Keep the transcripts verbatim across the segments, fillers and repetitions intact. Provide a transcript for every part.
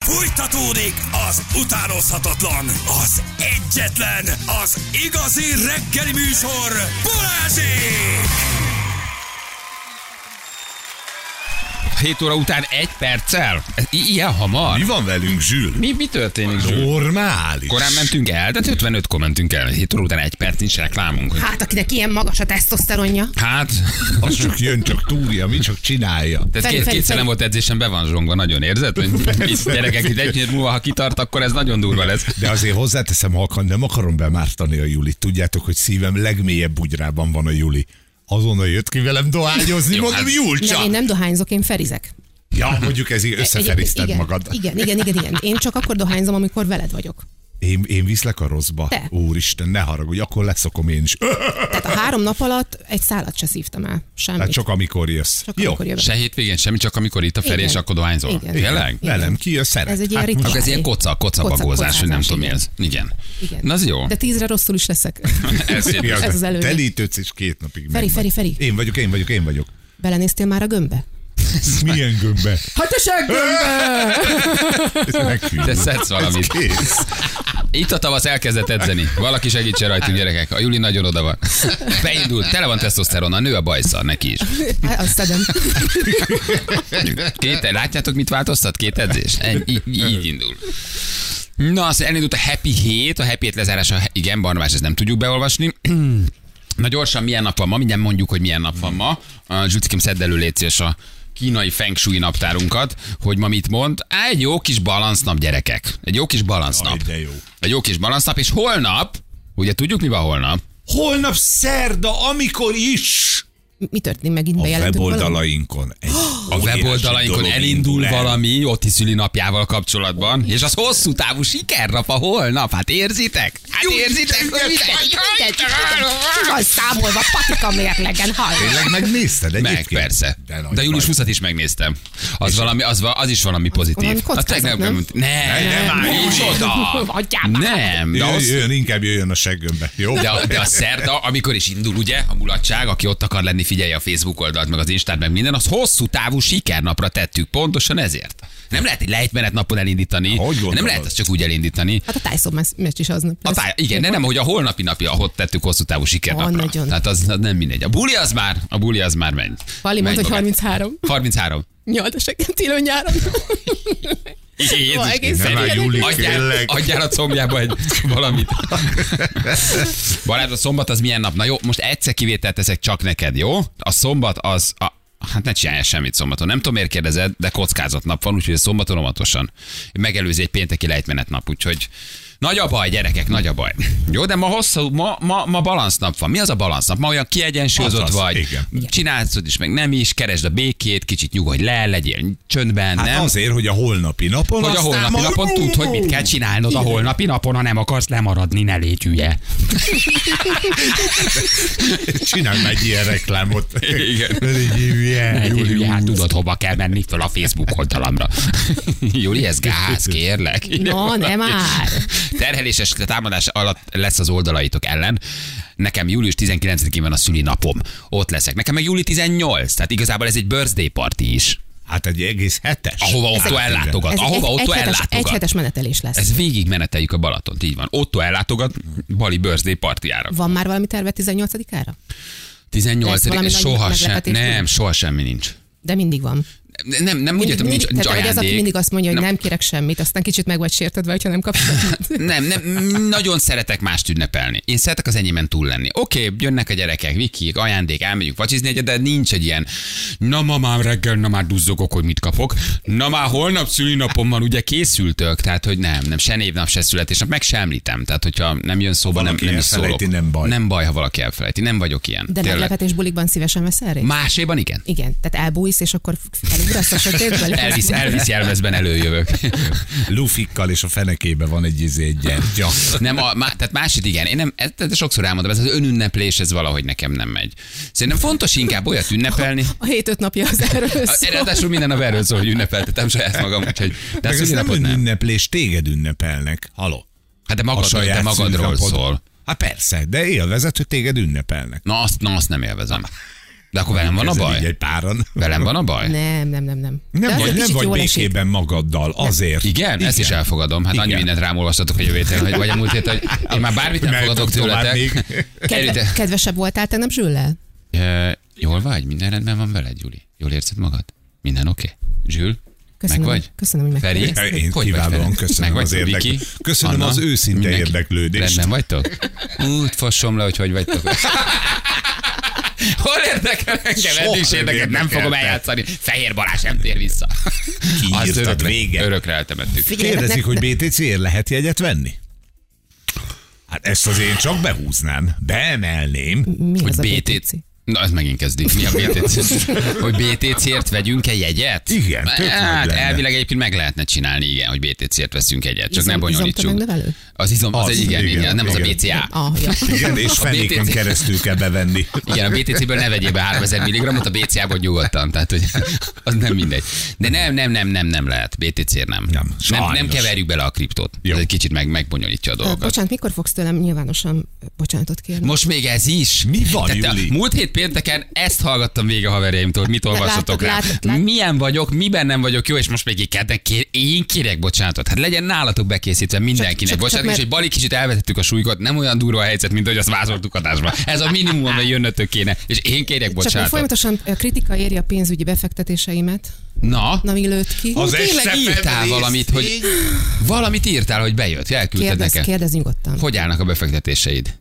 Fújtatódik az utánozhatatlan, az egyetlen, az igazi reggeli műsor, Balázsék! hét óra után egy perccel? I- ilyen hamar? Mi van velünk, Zsül? Mi, mi történik, Zsül? Normális. Korán mentünk el, tehát ötvenötkor mentünk el. hét óra után egy perc, nincs reklámunk. Hát, akinek ilyen magas a tesztoszteronja. Hát... Az csak jön, csak túrja, mi csak csinálja. Tehát Feri, két, Feri, kétszer Feri. nem volt edzésen, be van zsongva, nagyon érzed? Hogy itt gyerekek, itt egy hét múlva, ha kitart, akkor ez nagyon durva lesz. De azért hozzáteszem, halkan, nem akarom bemártani a Julit. Tudjátok, hogy szívem legmélyebb bugyrában van a Juli. Azonnal jött ki velem dohányozni, Jó, mondom, hát- Julcsa! Nem, én nem dohányzok, én ferizek. Ja, mondjuk ez így összeferiszted igen, magad. Igen, igen, igen, igen. Én csak akkor dohányzom, amikor veled vagyok. Én, én viszlek a rosszba. Te. Úristen, ne haragudj, akkor leszokom én is. Tehát a három nap alatt egy szálat se szívtam el. Semmit. Hát csak amikor jössz. Csak Jó, amikor jövök. Se hétvégén, semmi, csak amikor itt a Feri, Igen. és akkor dohányzol. Igen. Tényleg? velem ki a szeret. Ez egy ilyen Hát, rituál. Akkor ez ilyen koca, koca bagózás, hogy nem tudom mi igen. ez. Igen. Igen. Na az jó. De tízre rosszul is leszek. Ez szép. mi az? ez az előnye. Telítődsz és két napig Feri, meg Feri, Feri. Én vagyok, én vagyok, én vagyok. Belenéztél már a gömbbe? Milyen gömbbe? Hát a seggömbbe! Te szedsz valamit. Kész. Itt a tavasz elkezdett edzeni. Valaki segítsen rajtunk, gyerekek. A Juli nagyon oda van. Beindult, tele van tesztoszteronnal, nő a bajszal neki is. Hát azt szedem. Két, látjátok, mit változtat? Két edzés? Ennyi, így, így indul. Na, azt elindult a Happy hét, a Happy hét lezárása, igen, Barnabás, ezt nem tudjuk beolvasni. Na gyorsan, milyen nap van ma? Mindjárt mondjuk, hogy milyen nap van ma. Zsücikim, szedd elő, légy szíves, a kínai feng shui naptárunkat, hogy ma mit mond. Á, egy jó kis balansznap, gyerekek. Egy jó kis balansznap. Aj, de jó. Egy jó kis balansznap, és holnap, ugye tudjuk, mi van holnap? Holnap szerda, amikor is Mi történik megint? a Bejelentünk valamit? weboldalainkon egy A weboldalainkon elindul valami Otti szüli napjával kapcsolatban, és az hosszú távú sikernap a holnap. Hát érzitek? Hát érzitek, hogy mit Van számolva patika mérlegen, hallj! Tényleg megnézted Meg, egyébként? persze. De, nagy De július baj. huszadikát is megnéztem. Az, valami, az, va- az is valami pozitív. valami Azt kockázat, tegnap nem? Nem, Ne, nem állj, nincs oda. Adjál már. Nem, de Jöjjön, az, jöjjön, inkább jöjjön a seggömbe. Jó? de, a, de a szerda, amikor is indul, ugye, a mulatság, aki ott akar lenni, figyelje a Facebook oldalt, meg az Instát, meg minden, az hosszú távú sikernapra tettük, pontosan ezért. Nem lehet egy lejtmenet napon elindítani. Hogy gondolod? Nem lehet ezt csak úgy elindítani. Hát a Tyson meccs is aznap A lesz. táj, igen, de nem, hogy a holnapi napja, ahol tettük hosszú távú sikernapra. Ó, nagyon. Tehát az, az nem mindegy. A buli az már, a buli az már megy. Pali Megy mondta, hogy magát. harminchárom. harminchárom. Nyolcaseket tél nyáron. Jézus, egész Feri, nem áll, Júli, adjál, tényleg. adjál a combjába egy valamit. Balázs, a szombat az milyen nap? Na jó, most egyszer kivételt teszek csak neked, jó? A szombat az... A, hát ne csinálj semmit szombaton. Nem tudom, miért kérdezed, de kockázatnap van, úgyhogy a szombaton óvatosan. Megelőzi egy pénteki lejtmenetnap, úgyhogy nagy a baj, gyerekek, nagy a baj. Jó, de ma hosszú, ma, ma, ma balansznap van. Mi az a balansznap? Ma olyan kiegyensúlyozott Az az, vagy, igen. csinálsz is, meg nem is, keresd a békét, kicsit nyugodj le, legyél csöndben, Hát nem? azért, hogy a holnapi napon Hogy a aztán holnapi majd- napon tudd, hogy mit kell csinálnod a holnapi napon, ha nem akarsz lemaradni, ne légy hülye. Csinálj meg ilyen reklámot. Igen. Ne légy hülye, Ne légy Júli hülye, hát úr. tudod, hova kell menni föl a Facebook oldalamra. Júli, ez gáz, kérlek. No, nem már. Terheléses támadás alatt lesz az oldalaitok ellen. Nekem július tizenkilencedikén van a szülinapom. Ott leszek. Nekem meg július tizennyolcadika, tehát igazából ez egy birthday party is. Hát egy egész hetes. Ahova Otto ellátogat. Ez Ahova egy, Otto egy, hetes, egy ellátogat. hetes menetelés lesz. Ez végig meneteljük a Balatont, így van. Otto ellátogat Bali birthday partiára. Van már valami terve tizennyolcadikára? tizennyolcadika Lesz valami soha nagy sem, meglepetés? nem, soha semmi nincs. De mindig van. Nem, nem úgy értem, nincs, nincs tehát, vagy az, aki ajándék. mindig azt mondja, hogy Na. nem kérek semmit, aztán kicsit meg vagy sértődve, hogyha nem kapsz semmit. Nem, nem, nagyon szeretek mást ünnepelni. Én szeretek az enyémen túl lenni. Oké, okay, jönnek a gyerekek, vikik, ajándék, elmegyünk vacsizni egyet, de nincs egy ilyen, na ma már reggel, na már duzzogok, hogy mit kapok. Na már holnap szülinapom van, ugye készültök, tehát hogy nem, nem, se névnap, se születésnap, meg se említem. Tehát, hogyha nem jön szóba, nem, Valaki nem is szólok. elfelejti, nem baj. Nem baj, ha valaki elfelejti, nem vagyok ilyen. De meglepetés bulikban szívesen veszel részt? Máséban igen. Igen, tehát elbújsz, és akkor elugrasz a sötétbe. Elvisz, elvisz jelmezben előjövök. Lufikkal és a fenekébe van egy izé, egy gyertya. Nem, a, má, tehát másik igen, én nem, ezt, ezt sokszor elmondom, ez az önünneplés, ez valahogy nekem nem megy. Szerintem fontos inkább olyat ünnepelni. A hét-öt napja az erről szól. Ráadásul minden nap erről szól, hogy ünnepeltetem saját magam, úgyhogy... De Meg az ez nem szülinapot nem. önünneplés, téged ünnepelnek. Haló. Hát de, A magad, de saját magadról szülinapod. szól. Hát persze, de élvezet, hogy téged ünnepelnek. Na azt, na azt nem élvezem. De akkor velem van a Ezzel így baj? egy páran. Velem van a baj? Nem, nem, nem, nem. Nem De vagy, azért nem kicsit vagy jól esik. békében magaddal, azért. Igen? Igen? Ezt is elfogadom. Hát annyi Igen. mindent rám olvastatok a jövő héten, hogy vagy a múlt héten, hogy én már bármit nem Mehetünk fogadok tovább tőletek. még. Kedve, kedvesebb voltál tegnap Zsüllel? E, jól vagy? Minden rendben van veled, Juli? Jól érzed magad? Minden oké? Okay? Zsül? Köszönöm, Meg vagy? Köszönöm, hogy Feri? megkérdezted. Én Hogy vagy, kiválóan Feri? köszönöm Meg az vagytok, érdeklődést. Viki? Köszönöm Anna? az őszinte Mindenki? érdeklődést. Rendben vagytok? Út, fosom le, hogy hogy vagytok. Hol érdekel engem? Soha Eddig is nem érdekel, nem érdekelte. fogom eljátszani. Fehér Balázs nem tér vissza. Azt Kiírtad örökre, régen. örökre eltemettük. Figyelj, Kérdezik, ne- hogy ne- bé té cé-ért lehet jegyet venni? Hát ezt az én csak behúznám. Beemelném. Mi Hogy az a bé bé té té cé. cé? Na, ez megint kezdik. Mi a bé té cé? Hogy bé té cé-ért vegyünk-e jegyet? Igen, tök nagy Hát lenne. elvileg egyébként meg lehetne csinálni, igen, hogy bé té cé-ért veszünk egyet. Csak Izom- ne bonyolítsuk. izomtömegnevelő? Az izom, az, Az, egy igen, igen, igen, nem az a igen. bé cé á. Ah, ja. Igen, és A bé té fenéken cé keresztül kell bevenni. Igen, a bé té cé-ből ne vegyél be háromezer milligrammot, a bé cé á-ból nyugodtan. Tehát, hogy az nem mindegy. De nem, nem, nem, nem, nem lehet. bé té cé-ért nem. Nem, nem, sajnos. nem keverjük bele a kriptót. Jó. Ez egy kicsit meg, megbonyolítja a Ö, dolgokat. Bocsánat, mikor fogsz tőlem nyilvánosan bocsánatot kérni? Most még ez is. Mi van, Tehát a Juli? múlt hét pénteken ezt hallgattam végig a haverjaimtól, mit olvassatok látod, rá. látod, látod. Milyen vagyok, miben nem vagyok jó, és most még így kedden kér, én kérek bocsánatot. Hát legyen nálatok bekészítve mindenkinek. csak- csak Bocsánat, és mert- hogy Bali kicsit elvetettük a súlykot, nem olyan durva a helyzet, mint hogy azt vázoltuk adásba. Ez a minimum, ami jönnötök kéne, és én kérek Csak hogy bocsánatot. folyamatosan ö, kritika éri a pénzügyi befektetéseimet. Na, Na, mi lőtt ki? Az tényleg este írtál felé valamit, hogy részvény. valamit írtál, hogy bejött, elküldted Kérdez, nekem. kérdez nyugodtan. Hogy állnak a befektetéseid?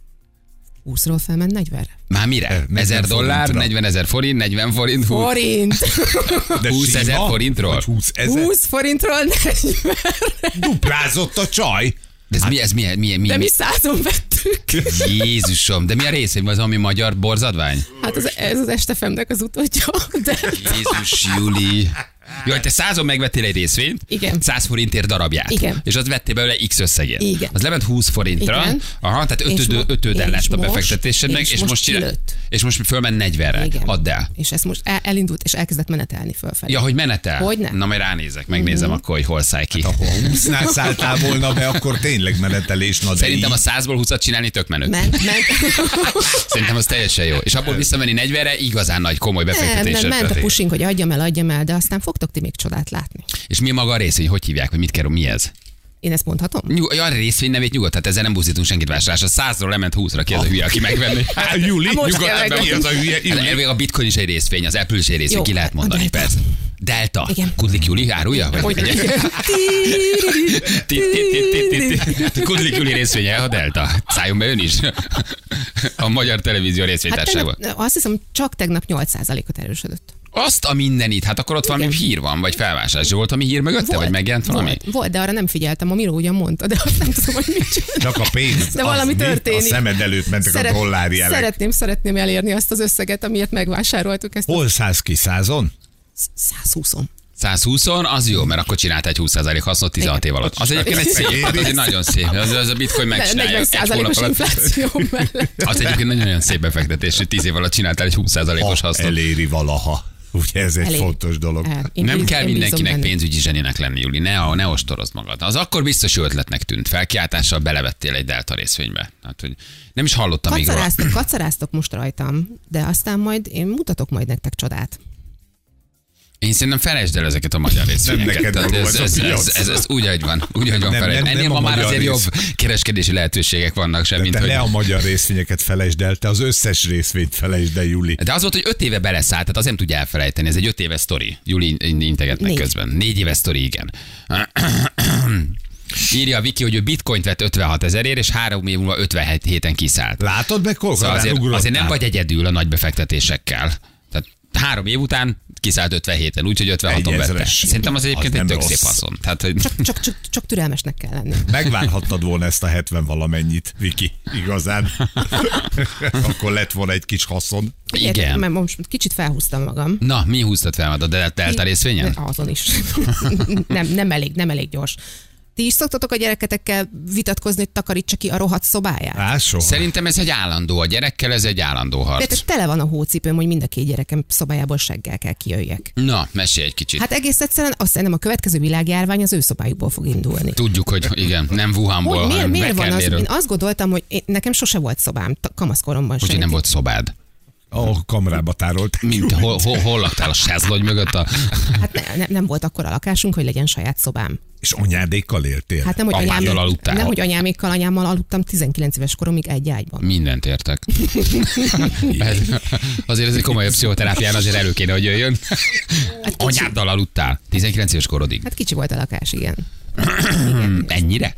húszról felment negyvenre. Már mire? negyven ezer dollár, forintra. negyven ezer forint, negyven forint, hú, Forint! De húszezer sima? forintról? Vagy húszezer? húsz forintról negyven. Duplázott a csaj. De ez mi, ez mi, mi, mi, De mi mi? százon vettük. Jézusom, de mi a részén az, ami magyar borzadvány? Hát az, ez az estefemnek az utódja. De... Jézus, Juli. Jó, hogy te százon megvettél egy részvényt, Igen. száz forintért darabját. Igen. És azt vettél belőle X összegért. Igen. Az lement húsz forintra. Igen. Aha, tehát És ötödő, mo- ötöden és lett a most- befektetésednek, és és, most most csinál, kilőtt. és most fölment negyvenre. Igen. Add el. És ez most el, elindult, és elkezdett menetelni fölfelé. Ja, hogy menetel? Hogyne. Na, majd ránézek, megnézem Mhm. akkor, hogy hol száll ki. Ha húsznál szálltál volna be, akkor tényleg menetelés. Na, de Szerintem a így- százból húszat csinálni tök menő. Ment, ment. Szerintem az teljesen jó. És abból visszamenni negyvenre igazán nagy, komoly Nem, befektetés. nem, ment a pushing, hogy adjam el, adjam el, de aztán fogtok ti még csodát látni. És mi maga a részvény, hogy hívják, vagy mit kell, mi ez? Én ezt mondhatom? Nyug, ja, a részvény nevét nyugodt, tehát ezzel nem buzdítunk senkit vásárlásra. Százról lement húszra, ki az a hülye, aki megvenni. Hát, Juli, Most nyugodtan kell be, meg- mi az a hülye? Hát Juli? elvileg a bitcoin is egy részvény, az Apple is egy részvény, Jó, ki lehet a mondani, Delta. persze. Delta. Igen. Kudlik Juli árulja? Vagy Hogy egy- Ti- ti- ti- ti- ti- ti- Kudlik Juli részvénye, a Delta. Szálljon be ön is. A Magyar Televízió Hát részvénytárságban. tegnap, azt hiszem, csak tegnap nyolc százalékot erősödött. Azt a mindenit, hát akkor ott valami hír van, vagy felvásárlás. Volt, ami hír mögötte, vagy megjelent valami? Volt, volt, de arra nem figyeltem. A Miró ugyan mondta, de azt nem tudom, hogy mit csinál. Csak a pénz. De az valami mi? történik. A szemed előtt mentek a dollári jelek. Szeretném, szeretném elérni azt az összeget, amiért megvásároltuk ezt. Hol száz ki százon? száz húsz. százhúszon, az jó, mert akkor csinált egy húsz százalék hasznot tizenhat év alatt. Az egyébként egy szép, hát az egy nagyon szép. Az, az a bitcoin megcsinálja. negyven egy hónap százalékos alatt. infláció mellett. Az egyébként nagyon-nagyon szép befektetés, hogy tíz év alatt csináltál egy húsz százalékos Ha hasznot. eléri valaha. Ugye ez egy Elég. fontos dolog. El. Én Nem bíz- kell én bízom mindenkinek benne. pénzügyi zseninek lenni, Juli. Ne, ne ostorozd magad. Az akkor biztos jó ötletnek tűnt. Felkiáltással belevettél egy Delta részvénybe. Hát, hogy nem is hallottam még róla. Kacaráztok, kacaráztok most rajtam, de aztán majd én mutatok majd nektek csodát. Én szerintem felejtsd el ezeket a magyar részvényeket. neked Tehát való ez, ez a ez, ez, piac. ez, ez, úgy, ahogy van. Úgy, ahogy van Nem, felejtsd. nem, Ennél nem ma a már magyar azért rész. jobb kereskedési lehetőségek vannak sem, mint Te hogy... ne a magyar részvényeket felejtsd el, te az összes részvényt felejtsd el, Juli. De az volt, hogy öt éve beleszállt, tehát az nem tudja elfelejteni. Ez egy öt éves sztori. Juli integet meg Négy. közben. Négy éves sztori, igen. Írja a Viki, hogy ő bitcoint vett ötvenhat ezerért, és három év múlva ötvenhét héten kiszállt. Látod meg, hol Szóval azért, ugrottál? azért nem vagy egyedül a nagy befektetésekkel. Tehát három év után kiszállt ötvenhéten, úgyhogy ötvenhaton Egy vette. ezres. Szerintem az egyébként Az egy nem tök rossz. szép haszon. Tehát, hogy Csak, csak, csak, csak türelmesnek kell lenni. Megvárhattad volna ezt a hetven valamennyit, Viki, igazán. Akkor lett volna egy kis haszon. igen. Mert most kicsit felhúztam magam. Na, mi húztad fel a Del- Delta részvényen? De azon is. nem, nem, elég, nem elég gyors. Ti is szoktatok a gyereketekkel vitatkozni, hogy takarítsa ki a rohadt szobáját? Á, soha. Szerintem ez egy állandó. A gyerekkel ez egy állandó harc. Tehát tele van a hócipőm, hogy mind a két gyerekem szobájából seggel kell kijöjjek. Na, mesélj egy kicsit. Hát egész egyszerűen azt szerintem a következő világjárvány az ő szobájukból fog indulni. Tudjuk, hogy igen, nem Wuhanból, Hogy miért, hanem miért van az? Beckenléről. Én azt gondoltam, hogy én, nekem sose volt szobám, t- kamaszkoromban Úgyhogy sem. nem volt szobád. A kamerába tárolt. Mint hol, hol, hol laktál a sázlony mögött? A... Hát ne, ne, nem volt akkor a lakásunk, hogy legyen saját szobám. És anyádékkal éltél? Hát nem, hogy, Apáddal anyám, aludtál? nem, hogy anyámékkal, anyámmal aludtam tizenkilenc éves koromig egy ágyban. Mindent értek. Azért ez egy komolyabb pszichoterápián azért elő kéne, hogy jöjjön. Hát Anyáddal aludtál tizenkilenc éves korodig. Hát kicsi volt a lakás, igen. Ennyire?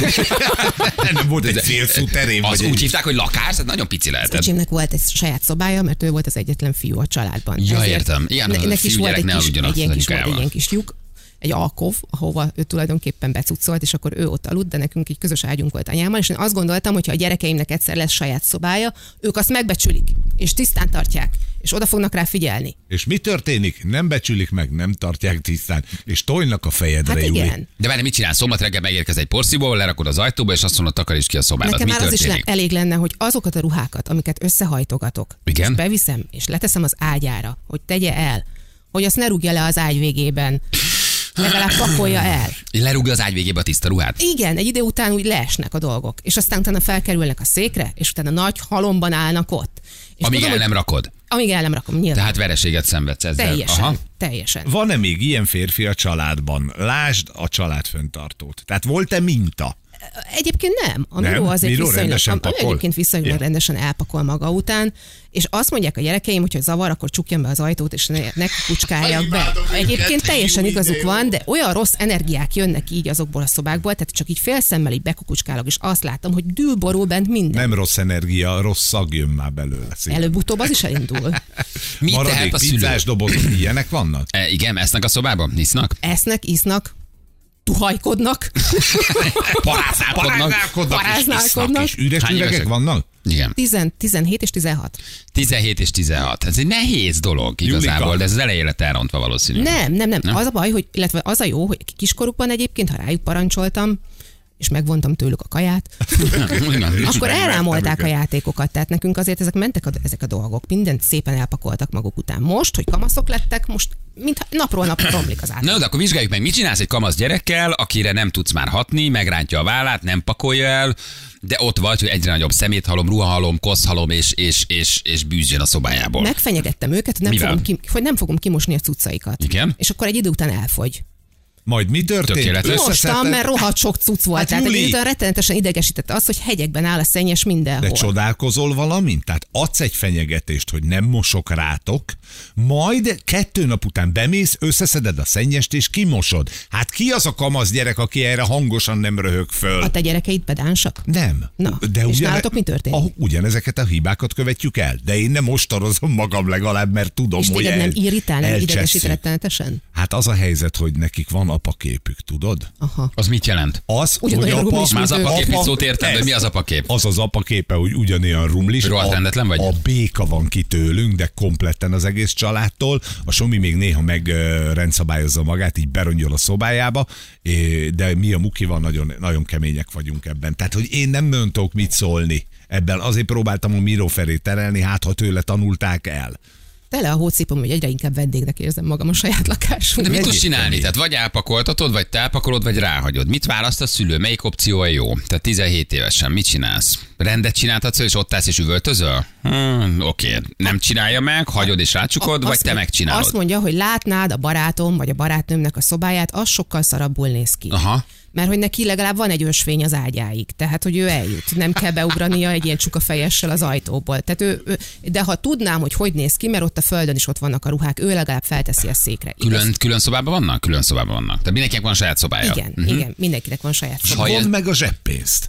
Nem volt egy félszú terén? Az vagy úgy egy... hívták, hogy lakás? Ez nagyon pici Az lehetett. öcsémnek volt egy saját szobája, mert ő volt az egyetlen fiú a családban. Ja, Ezért értem. Igen, ne, az a neki is volt fiúgyerek egy ne kis, aludjanak egy ilyen az kis, volt, egy anyukájával. ilyen kis lyuk, egy alkov, ahova ő tulajdonképpen becuccolt, és akkor ő ott aludt, de nekünk egy közös ágyunk volt anyámmal, és én azt gondoltam, hogy ha a gyerekeimnek egyszer lesz saját szobája, ők azt megbecsülik, és tisztán tartják, és oda fognak rá figyelni. És mi történik? Nem becsülik meg, nem tartják tisztán, és tojnak a fejedre, Hát Júli. igen. De várj, mit csinálsz? Szombat reggel megérkez egy porszívóval, lerakod az ajtóba, és azt mondod, takarítsd ki a szobádat. Nekem Mi már az is le- történik? elég lenne, hogy azokat a ruhákat, amiket összehajtogatok, Igen? és beviszem, és leteszem az ágyára, hogy tegye el, hogy azt ne rúgja le az ágy végében, legalább pakolja el. Lerúgja az ágy végébe a tiszta ruhát? Igen, egy idő után úgy leesnek a dolgok, és aztán utána felkerülnek a székre, és utána nagy halomban állnak ott. És Amíg tudom, el hogy- nem rakod. Amíg el nem rakom, nyilván. Tehát vereséget szenvedsz ezzel. Teljesen, Aha. teljesen. Van-e még ilyen férfi a családban? Lásd a család fenntartót. Tehát volt-e minta? Egyébként nem. A Nem? Miró azért Miró viszonylag, rendesen a- pakol? egyébként viszonylag Ja. rendesen elpakol maga után, és azt mondják a gyerekeim, hogy ha zavar, akkor csukjam be az ajtót, és ne, ne kukucskáljak be. Imádom őket, Egyébként teljesen jó igazuk idő. van, de olyan rossz energiák jönnek így azokból a szobákból, tehát csak így félszemmel így bekukucskálok, és azt látom, hogy dűl borul bent minden. Nem rossz energia, rossz szag jön már belőle. szépen. Előbb-utóbb az is elindul. Mit tehet Maradék a szülő? pizzás dobozok ilyenek vannak? E, igen, esznek a szobában? Isznak? Esznek, isznak, tuhajkodnak, Paráználkodnak? Paráználkodnak, és Paráználkodnak. isznak, és üres Hány üvegek évesek? vannak? Igen. tíz, tizenhét és tizenhat. tizenhét és tizenhat. Ez egy nehéz dolog igazából, Julika. de ez az elején lett elrontva valószínűleg. Nem, nem, nem, Nem? Az a baj, hogy, illetve az a jó, hogy kiskorukban egyébként, ha rájuk parancsoltam, és megvontam tőlük a kaját, Igen. akkor megvertem elrámolták a őket. játékokat, tehát nekünk azért ezek mentek a, ezek a dolgok, mindent szépen elpakoltak maguk után. Most, hogy kamaszok lettek, most mintha napról napra romlik az átlag. Na, de akkor vizsgáljuk meg, mit csinálsz egy kamasz gyerekkel, akire nem tudsz már hatni, megrántja a vállát, nem pakolja el, de ott vagy, hogy egyre nagyobb szeméthalom, ruhahalom, koszhalom és, és, és, és bűz jön a szobájából. Megfenyegettem őket, hogy nem, Mivel? fogom ki, hogy nem fogom kimosni a cuccaikat. Igen? És akkor egy idő után elfogy. Majd mi történt? Tökéletes. Mostam, Összeszedted- mert rohadt sok cucc volt. Hát, Tehát egy Juli! idő után rettenetesen idegesítette az, hogy hegyekben áll a szennyes mindenhol. De csodálkozol valamint? Tehát adsz egy fenyegetést, hogy nem mosok rátok, majd kettő nap után bemész, összeszeded a szennyest és kimosod. Hát ki az a kamasz gyerek, aki erre hangosan nem röhög föl? A te gyerekeid pedánsak? Nem. Na, és nálatok mi történik? Ah, ugyanezeket a hibákat követjük el, de én nem ostorozom magam legalább, mert tudom, És hogy téged nem el, irritál, nem idegesít elcsesszük. rettenetesen? Hát az a helyzet, hogy nekik van apaképük, tudod? Aha. Az mit jelent? Az, Ugyanolyan hogy rumlis, apa, Már az mint ő. apakép, Apa- mit szót értem, de ez. mi az apakép? az az apaképe, hogy ugyanolyan rumlis. Rohadt A- rendetlen vagy? A béka van ki tőlünk, de kompletten az egész családtól. A Somi még néha megrendszabályozza magát, így berongyol a szobájába, é, de mi a Mukival nagyon, nagyon kemények vagyunk ebben. Tehát, hogy én nem nagyon tudok mit szólni ebben. Azért próbáltam a Miró felé terelni, hát ha tőle tanulták el. Tele a hócipom, hogy egyre inkább vendégnek érzem magam a saját lakásunkban. De mit tudsz Egyértelmű. csinálni? Tehát vagy elpakoltatod, vagy te elpakolod, vagy ráhagyod. Mit választ a szülő? Melyik opció a jó? Tehát tizenhét évesen mit csinálsz? Rendet csináltatsz, és ott állsz és üvöltözöl? Hmm, oké. Nem csinálja meg, hagyod és rácsukod, vagy Azt te mond- megcsinálod? Azt mondja, hogy látnád a barátom vagy a barátnőmnek a szobáját, az sokkal szarabbul néz ki. Aha. Mert hogy neki legalább van egy ösvény az ágyáig, tehát hogy ő eljut. Nem kell beugrania egy ilyen csukafejessel az ajtóból. Tehát ő, ő, de ha tudnám, hogy hogy néz ki, mert ott a földön is ott vannak a ruhák, ő legalább felteszi a székre. Igaz? Külön, külön szobában vannak? Külön szobában vannak. Tehát mindenkinek van saját szobája. Igen, uh-huh. igen, mindenkinek van saját Ha szobája. ez- Vond meg a zseppénzt.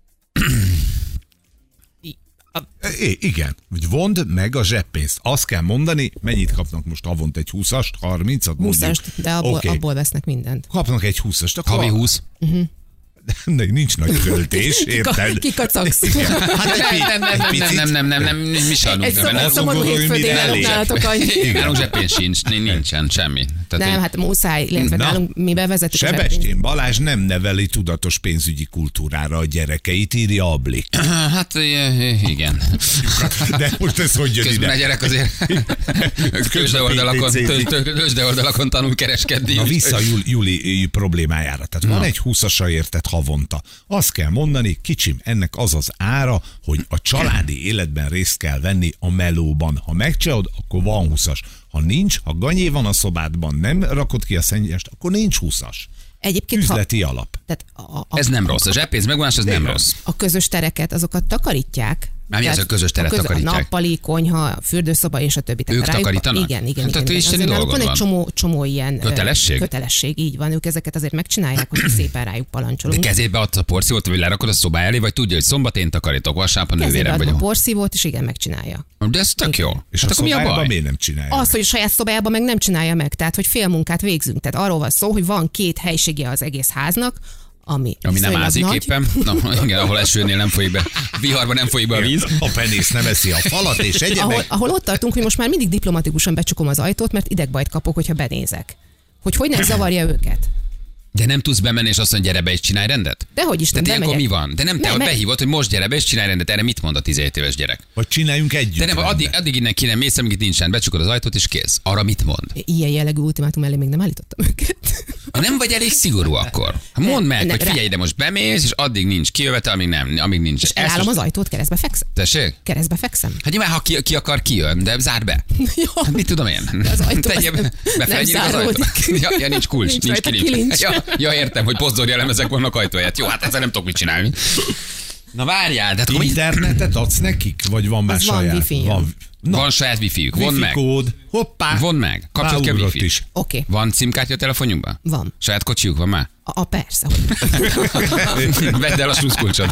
É, igen, hogy vond meg a zseppénzt. Azt kell mondani, mennyit kapnak most havonta, egy húszast, harmincat? mondjuk? Húszast, de abból, Oké. abból vesznek mindent. Kapnak egy húszast, akkor Havi húsz. Ne, nincs nagy költés, érted? Kikacagsz. Hát egy pi- Nem, nem, egy nem, nem, picit. nem, nem, nem, nem, mi sajnálunk. Egy szom- Nem, szomorú gondolom, hogy hétfő mire délelőtt elég. nálatok annyi. Nálunk zseppén sincs, nincsen semmi. Tehát Nem, én- hát muszáj, illetve Na. nálunk mi bevezetjük a zseppénzt. Sebestyén Balázs nem neveli tudatos pénzügyi kultúrára a gyerekeit, írja Ablik. Hát igen. De most ez hogy jön Közben a ide? gyerek azért tőzsde oldalakon, tőzsde oldalakon tanul kereskedni. Na vissza Juli, Juli problémájára. Tehát van egy húszasra értett havonta. Azt kell mondani, kicsim, ennek az az ára, hogy a családi életben részt kell venni a melóban. Ha megcsinálod, akkor van húszas. Ha nincs, ha ganyé van a szobádban, nem rakod ki a szennyest, akkor nincs húszas. Egyébként, Üzleti ha, alap. Tehát a, a, Ez nem rossz. A zseppénz megvonás, az nem Igen. rossz. a közös tereket, azokat takarítják. Már mi az, Tehát a közös teret a takarítják? A nappali, konyha, fürdőszoba és a többi. Ők rájuk- takarítanak? Igen, igen. Hát igen, akkor igen. isteni Azért náluk dolgod van egy van. csomó, csomó ilyen ö, Kötelesség? kötelesség, így van. Ők ezeket azért megcsinálják, hogy szépen rájuk De parancsolunk. kezébe adsz a porciót, vagy lerakod a szobája elé, vagy tudja, hogy szombat én takarítok, vasárnap a Kezébe nővérem adom a vagyok. porszívót, és igen, megcsinálja. De ez tök jó. És Hát a akkor mi a szobájában baj? miért nem csinálja? Az, hogy a saját szobájában meg nem csinálja meg, tehát hogy fél munkát végzünk. Tehát arról van szó, hogy van két helyisége az egész háznak, ami, Ami nem viszonylag ázik nagy. éppen. Na, igen, ahol esőnél nem folyik be. Viharban nem folyik be a víz. A penész nem eszi a falat, és Ahol, egyebek. ahol ott tartunk, hogy most már mindig diplomatikusan becsukom az ajtót, mert idegbajt kapok, hogyha benézek. Hogy hogy nem zavarja őket. De nem tudsz bemenni, és azt mondja, gyere be és csinálj rendet? Dehogy is, nem, Tehát ilyenkor mi bemegyek. van? De nem, te Nem, ott meg- behívod, hogy most gyere be és csinálj rendet. Erre mit mond a tizenhét éves gyerek? Vagy csináljunk együtt. De nem, rendet. addig, addig innen ki nem mész, amíg itt nincsen. Becsukod az ajtót, és kész. Arra mit mond? Ilyen jellegű ultimátum elé még nem állítottam őket. Ha nem vagy elég szigorú akkor. Ha mondd meg, Ne- hogy rá- figyelj, de most bemész, és addig nincs kijövetel, amíg nem, amíg nincs. És Ezt elállom most- az ajtót, keresztbe fekszem. Tessék? Keresztbe fekszem. Hát nyilván, ha ki, ki akar, kijön, de zár be. Jó. Hát mit tudom én? De az ajtó Tegyél az be- nem- befelé nem nyílik az ajtó. záródik. Ja, ja, nincs kulcs, Nincs nincs, rajta kilincs. kilincs. Ja, ja, értem, hogy pozdor jellemezek vannak ajtóját. Jó, hát ezzel nem tudok mit csinálni. Na várjál, de hát akkor mit? Internetet adsz nekik? Vagy van már Az van saját? wifi-ja. Van. Na, Van saját wifi-jük, von wifi meg. kód. Hoppá. Von meg. Kapcsolat ki a Ráugrott wifi. is. Oké, okay. Van címkártya a telefonjunkban? van. Saját kocsijuk van már? A, a persze. Vedd el a sluszkulcsot.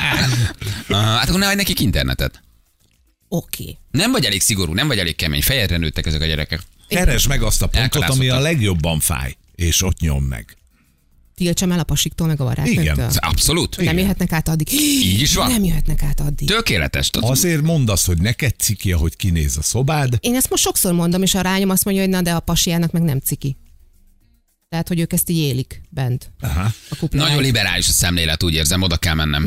Hát akkor ne adj nekik internetet. Oké. Okay. Nem vagy elég szigorú, nem vagy elég kemény. Fejedre nőttek ezek a gyerekek. Keresd meg azt a pontot, ami a Elkalászottak. legjobban fáj, és ott nyom meg. Tiltsam el a pasiktól, meg a barátnőktől. Igen. Abszolút. Nem jöhetnek át addig. Így is van? Nem jöhetnek át addig. Tökéletes. Tudod? Azért mondd azt, hogy neked ciki, ahogy kinéz a szobád. Én ezt most sokszor mondom, és a rányom azt mondja, hogy na, de a pasiának meg nem ciki. Tehát, hogy ők ezt így élik bent. Aha. A kupláján. Nagyon liberális a szemlélet, úgy érzem, oda kell mennem.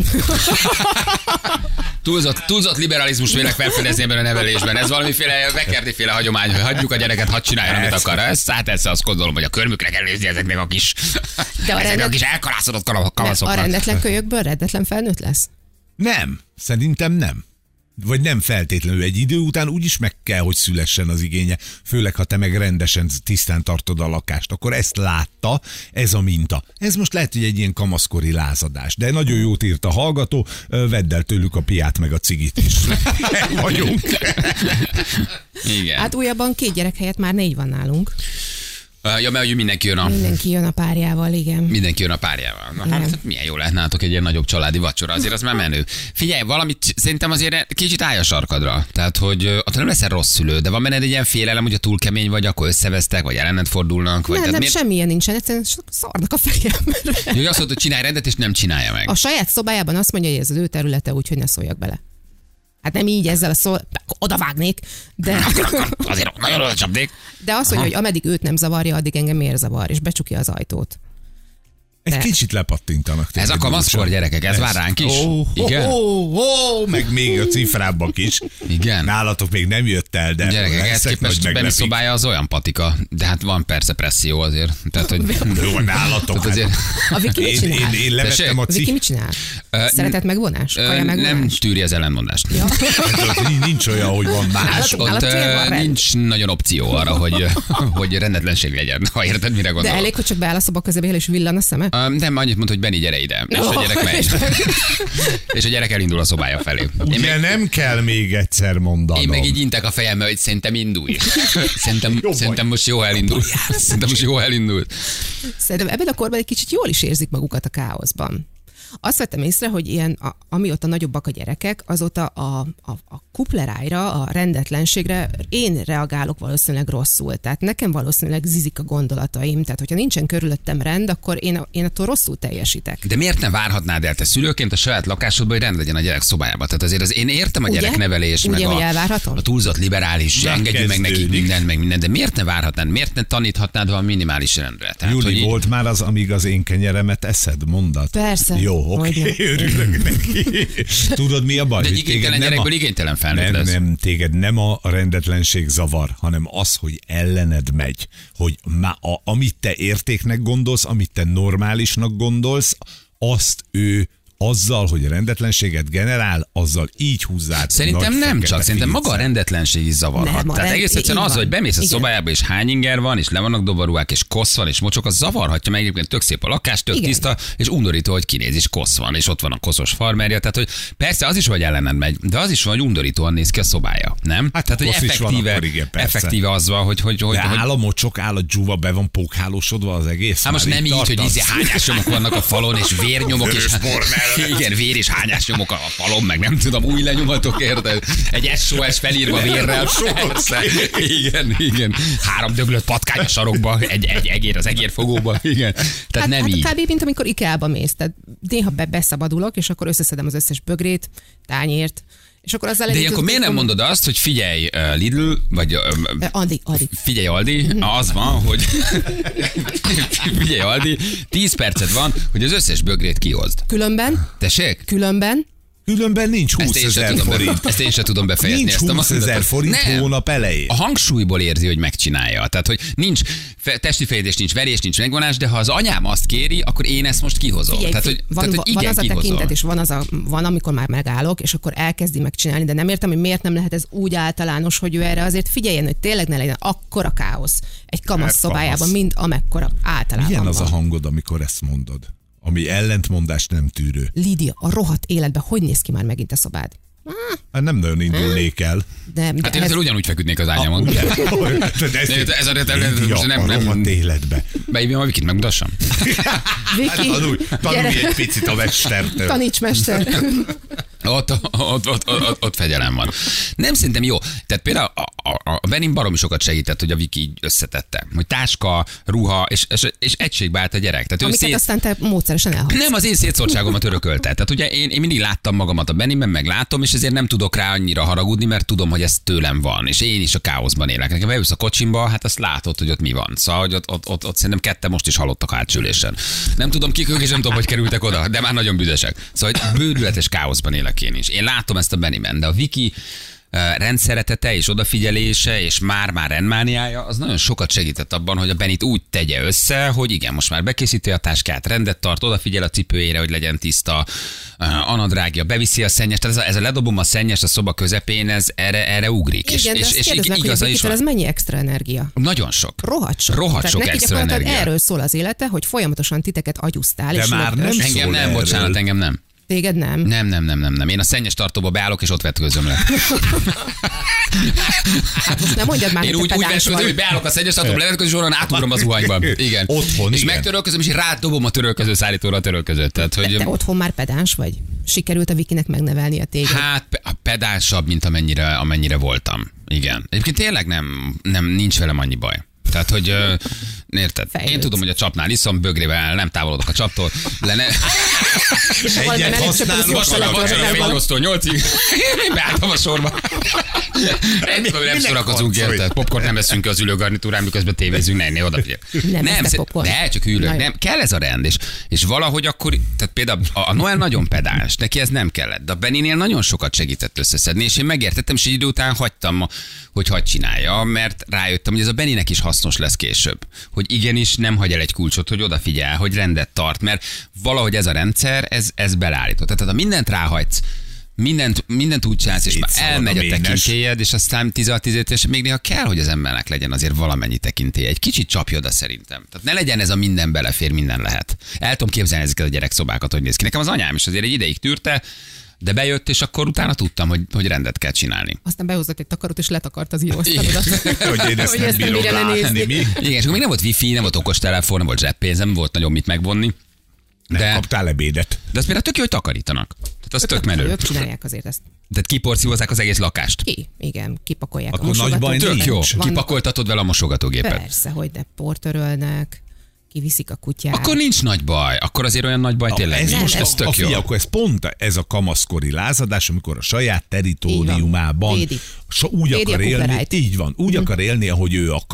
Túlzott, túlzott liberalizmus vélek felfedezni ebben a nevelésben. Ez valamiféle vekerdiféle hagyomány, hogy hagyjuk a gyereket, hadd csináljon, amit akar. Ez hát ezt azt gondolom, hogy a körmükre kell nézni ezeknek a kis, De a ezeknek a rendet- kis elkalászodott kala- De a kamaszoknak. rendetlen kölyökből rendetlen felnőtt lesz? Nem, szerintem nem. Vagy nem feltétlenül. Egy idő után úgyis meg kell, hogy szülessen az igénye. Főleg, ha te meg rendesen, tisztán tartod a lakást. Akkor ezt látta, ez a minta. Ez most lehet, hogy egy ilyen kamaszkori lázadás. De nagyon jót írt a hallgató, ö, vedd el tőlük a piát meg a cigit is. Vagyunk. Igen. Hát újabban két gyerek helyett már négy van nálunk. Ja, mert hogy mindenki jön a, Mindenki jön a párjával, igen. mindenki jön a párjával. Na, Igen. hát milyen jó lenne nálatok egy ilyen nagyobb családi vacsora, azért az már menő. Figyelj, valamit szerintem azért kicsit állj a sarkadra. Tehát, hogy ö, ott nem leszel rossz szülő, de van benned egy ilyen félelem, hogy a túl kemény vagy, akkor összevesztek, vagy ellenet fordulnak. Vagy Nem, tehát nem, miért- semmilyen nincsen, egyszerűen szarnak a fejemre. Hogy azt mondod, hogy csinálj rendet, és nem csinálja meg. A saját szobájában azt mondja, hogy ez az ő területe, úgyhogy ne szóljak bele. Hát nem így ezzel a szó, oda vágnék, de, Azért nagyon oda csapnék. de azt mondja, hogy ameddig őt nem zavarja, addig engem miért zavar, és becsukja az ajtót. Egy De. kicsit lepattintanak. Ez a kamaszkor, gyerekek, ez vár ránk is. Ó, Igen? ó, ó, ó, meg még a cifrábbak is. Igen. Nálatok még nem jött el, de Gyerekek, ehhez leszek, képest nagy Benni meglepik. szobája az olyan patika, de hát van persze presszió azért. Tehát, hogy... Jó, nálatok. Tehát azért... A Viki mit Én, csinál? én, én levettem a A Viki cif... mit csinál? Ö, Szeretet megvonás? Ö, Kaja nem megvonás? tűri az ellenmondást. Ja. Nincs olyan, hogy van más. Nálatok- Ott nálatok tényleg van ö, rend? nincs nagyon opció arra, hogy, hogy rendetlenség legyen, ha érted, mire De gondolok. elég, hogy csak beáll a szoba közébe, és villan a szeme? Ö, Nem, annyit mond, hogy Benni, gyere ide. És a gyerek megy. És a gyerek elindul a szobája felé. Én Ugye meg, nem kell még egyszer mondanom. én meg így intek a fejemmel, hogy szerintem indulj. Szerintem, Jó szerintem most jó elindul. Szerintem most jó elindult. Szerintem ebben a korban egy kicsit jól is érzik magukat a káoszban. Azt vettem észre, hogy ilyen, a, amióta nagyobbak a gyerekek, azóta a, a, a kuplerájra, a rendetlenségre én reagálok valószínűleg rosszul. Tehát nekem valószínűleg zizik a gondolataim. Tehát, hogyha nincsen körülöttem rend, akkor én, én attól rosszul teljesítek. De miért ne várhatnád el te szülőként a saját lakásodban, hogy rend legyen a gyerek szobájában? Tehát azért az én értem a Ugye? gyereknevelés, Ugye, meg hogy a, elvárhatom? a túlzott liberális, Na, engedjünk meg nekik kezdődik. mindent, meg mindent, de miért ne várhatnád, miért ne taníthatnád valami minimális rendre? Tehát, hogy Júli, így- volt már az, amíg az én kenyeremet eszed, mondat? Persze. Jó, oké, Hogyne. örülök neki. Tudod, mi a baj? De egy Hogy téged igénytelen nem gyerekből a- igénytelen felnőtt Nem, lesz. nem, téged nem a rendetlenség zavar, hanem az, hogy ellened megy. Hogy má, a, amit te értéknek gondolsz, amit te normálisnak gondolsz, azt ő azzal, hogy a rendetlenséget generál, azzal így húzzát. Szerintem nem csak, szerintem maga a rendetlenség is zavarhat. Nem, Tehát rend... egész egyszerűen az, hogy bemész a Igen. szobájába, és hány inger van, és le vannak doboruák, és kosz van, és mocsok, az zavarhatja meg. Egyébként tök szép a lakás, tök Igen. tiszta, és undorító, hogy kinéz, és kosz van, és ott van a koszos farmerja. Tehát, hogy persze az is, hogy ellened megy, de az is, hogy undorítóan néz ki a szobája, nem? Hát, Tehát, hogy kosz is van, effektíve, akkor igen, persze. effektíve az van, hogy, hogy, hogy, De hogy áll a mocsok, áll a dzsúva, be van pókhálósodva az egész. Hát most Már nem így, hogy tartasz. íze hányásnyomok vannak a falon, és vérnyomok, és Vörös bor mellett. igen, vér és hányásnyomok a falon, meg nem tudom, új lenyomatok, érted? Egy es o es felírva vérrel. Persze. Igen, igen. Három döglött patkány a sarokba, egy, egy egér az egérfogóba. Igen. Tehát Hát, nem hát így. kb. Mint amikor IKEA-ba mész. Tehát néha be, beszabadulok, és akkor összeszedem az összes bögrét, tányért, és akkor azzal De együtt- ilyenkor miért nem mondod azt, hogy figyelj uh, Lidl, vagy uh, Eh, Andi, Andi. figyelj Aldi, az van, hogy figyelj Aldi, tíz percet van, hogy az összes bögrét kihozd. Különben, Tessék? különben, Különben nincs Ezt én sem húszezer tudom, be, forint. ezt én sem tudom befejezni. Nincs ezt a mondatot. húszezer forint Nem. hónap elején. A hangsúlyból érzi, hogy megcsinálja. Tehát, hogy nincs fe, testi fejlődés, nincs verés, nincs megvonás, de ha az anyám azt kéri, akkor én ezt most kihozom. figyelj, tehát, fi- hogy, van, tehát, hogy igen, van az a kihozom. tekintet, és van, az a, van, amikor már megállok, és akkor elkezdi megcsinálni, de nem értem, hogy miért nem lehet ez úgy általános, hogy ő erre azért figyeljen, hogy tényleg ne legyen akkora káosz egy kamasz Hát, szobájában, kamasz. mint amekkora általában Milyen az a van. hangod, amikor ezt mondod? Ami ellentmondást nem tűrő. Lídia, a rohadt életben hogy néz ki már megint a szobád? Hát nem nagyon indulnék el. De, de Hát én ez, ezzel ugyanúgy feküdnék az ágyamon. De ez, Ez a- ez a- Lídia, nem- a nem- rohadt életbe. Beívjam a Vikit, megmutassam. Viki, Hát tanulj, tanulj gyere, egy picit a mestertől. taníts mester. Ott, ott, ott, ott, ott, ott fegyelem van. Nem szerintem jó. Tehát például a, a, a Benin baromi sokat segített, hogy a Viki így összetette. Hogy táska, ruha, és, és, és egységbe állt a gyerek. Tehát ő Amiket szét... aztán te módszeresen elhagysz. Nem, az én szétszórtságomat örökölte. Tehát ugye én, én mindig láttam magamat a Benimben, meg látom, és ezért nem tudok rá annyira haragudni, mert tudom, hogy ez tőlem van. És én is a káoszban élek. Nekem beülsz a kocsimba, hát azt látod, hogy ott mi van. Szóval, hogy ott, ott, ott, ott szerintem ketten most is halottak hátsülésen. Nem tudom kik ők, és nem tudom, hogy kerültek oda, de már nagyon büdösek. Szóval hogy bődületes káoszban élek én is. Én látom ezt a Benimben, de a Viki uh, rendszeretete és odafigyelése és már-már rendmániája, az nagyon sokat segített abban, hogy a Benit úgy tegye össze, hogy igen, most már bekészíti a táskát, rendet tart, odafigyel a cipőjére, hogy legyen tiszta, uh, anadrágja, beviszi a szennyest, tehát ez a, ez a ledobom a szennyest a szoba közepén, ez erre, erre ugrik. Igen, és, de és, azt és kérdezlek, hogy igaza a is Vikitől van. ez mennyi extra energia? Nagyon sok. Rohadt sok. Rohadt Tehát sok neki extra gyakorlatilag energia. erről szól az élete, hogy folyamatosan titeket agyusztál. De és már lögdös. nem Engem szól nem, erről. bocsánat, engem nem. Téged nem. Nem, nem, nem, nem, nem. Én a szennyes tartóba beállok, és ott vetközöm le. Hát most nem mondjad már, Én hogy úgy, te úgy pedáns vetközöm, vagy. hogy beállok a szennyes tartóba, levetközöm, és onnan átugrom az zuhanyba. Igen. Otthon, és igen. megtörölközöm, és rádobom a törölköző szállítóra a törölközőt. Tehát, hogy, Te otthon már pedáns vagy? Sikerült a Vikinek megnevelni a téged? hát pe- a pedánsabb, mint amennyire, amennyire voltam. Igen. Egyébként tényleg nem, nem, nincs velem annyi baj. Tehát, hogy ö, érted? Fejlődsz. Én tudom, hogy a csapnál iszom, bögrével nem távolodok a csaptól. Le ne... Valami Egyet elég csak használunk, az most Vacsora, a vacsora, legjobb. fél nyolctól nyolcig. Beálltam a sorba. Nem, nem szórakozunk, harcolj? érted? Popcorn nem eszünk az ülőgarnitúrán, miközben tévézünk, ne, ne odafigyel. Nem esztek szé- popcorn. ne, csak hűlök. Na jó. Nem, kell ez a rend, és, és valahogy akkor, tehát például a, a Noel nagyon pedáns, neki ez nem kellett, de a Beninél nagyon sokat segített összeszedni, és én megértettem, és egy idő után hagytam, hogy hagyd csinálja, mert rájöttem, hogy ez a Beninek is hasznos lesz később. Hogy igenis nem hagy el egy kulcsot, hogy odafigyel, hogy rendet tart, mert valahogy ez a rendszer, ez, ez beleállított. Tehát ha mindent ráhagysz, mindent, mindent úgy csinálsz, és már Szétszalad elmegy a a ménes. tekintélyed, és aztán tizenhat-tizenöt éves, még néha kell, hogy az embernek legyen azért valamennyi tekintélye. Egy kicsit csapja oda szerintem. Tehát ne legyen ez a minden belefér, minden lehet. El tudom képzelni ezeket a gyerekszobákat, hogy néz ki. Nekem az anyám is azért egy ideig tűrte, de bejött, és akkor utána tudtam, hogy, hogy rendet kell csinálni. Aztán behozott egy takarót, és letakart az íróasztalodat. Hogy én ezt Hogy nem ezt bírom mire látni, lenézni. mi? Igen, és akkor még nem volt wifi, nem volt okostelefon, nem volt zseppénz, nem volt nagyon mit megvonni. Nem De, kaptál ebédet. de az például tök jó, hogy takarítanak. Tehát az tök menő. Ők csinálják azért ezt. Tehát kiporciózzák az egész lakást. Ki? Igen, kipakolják Akkor a nagy mosogatót. baj Tök nincs. jó. Vannak- Kipakoltatod vele a mosogatógépet. Persze, hogy de portörölnek, kiviszik a kutyát. Akkor nincs nagy baj. Akkor azért olyan nagy baj tényleg Ez nincs. most Ez a, tök a jó. fia, akkor ez pont ez a kamaszkori lázadás, amikor a saját teritoriumában Védi. so, úgy Védi akar a élni, kuperájt. így van, úgy akar élni, ahogy ő akar.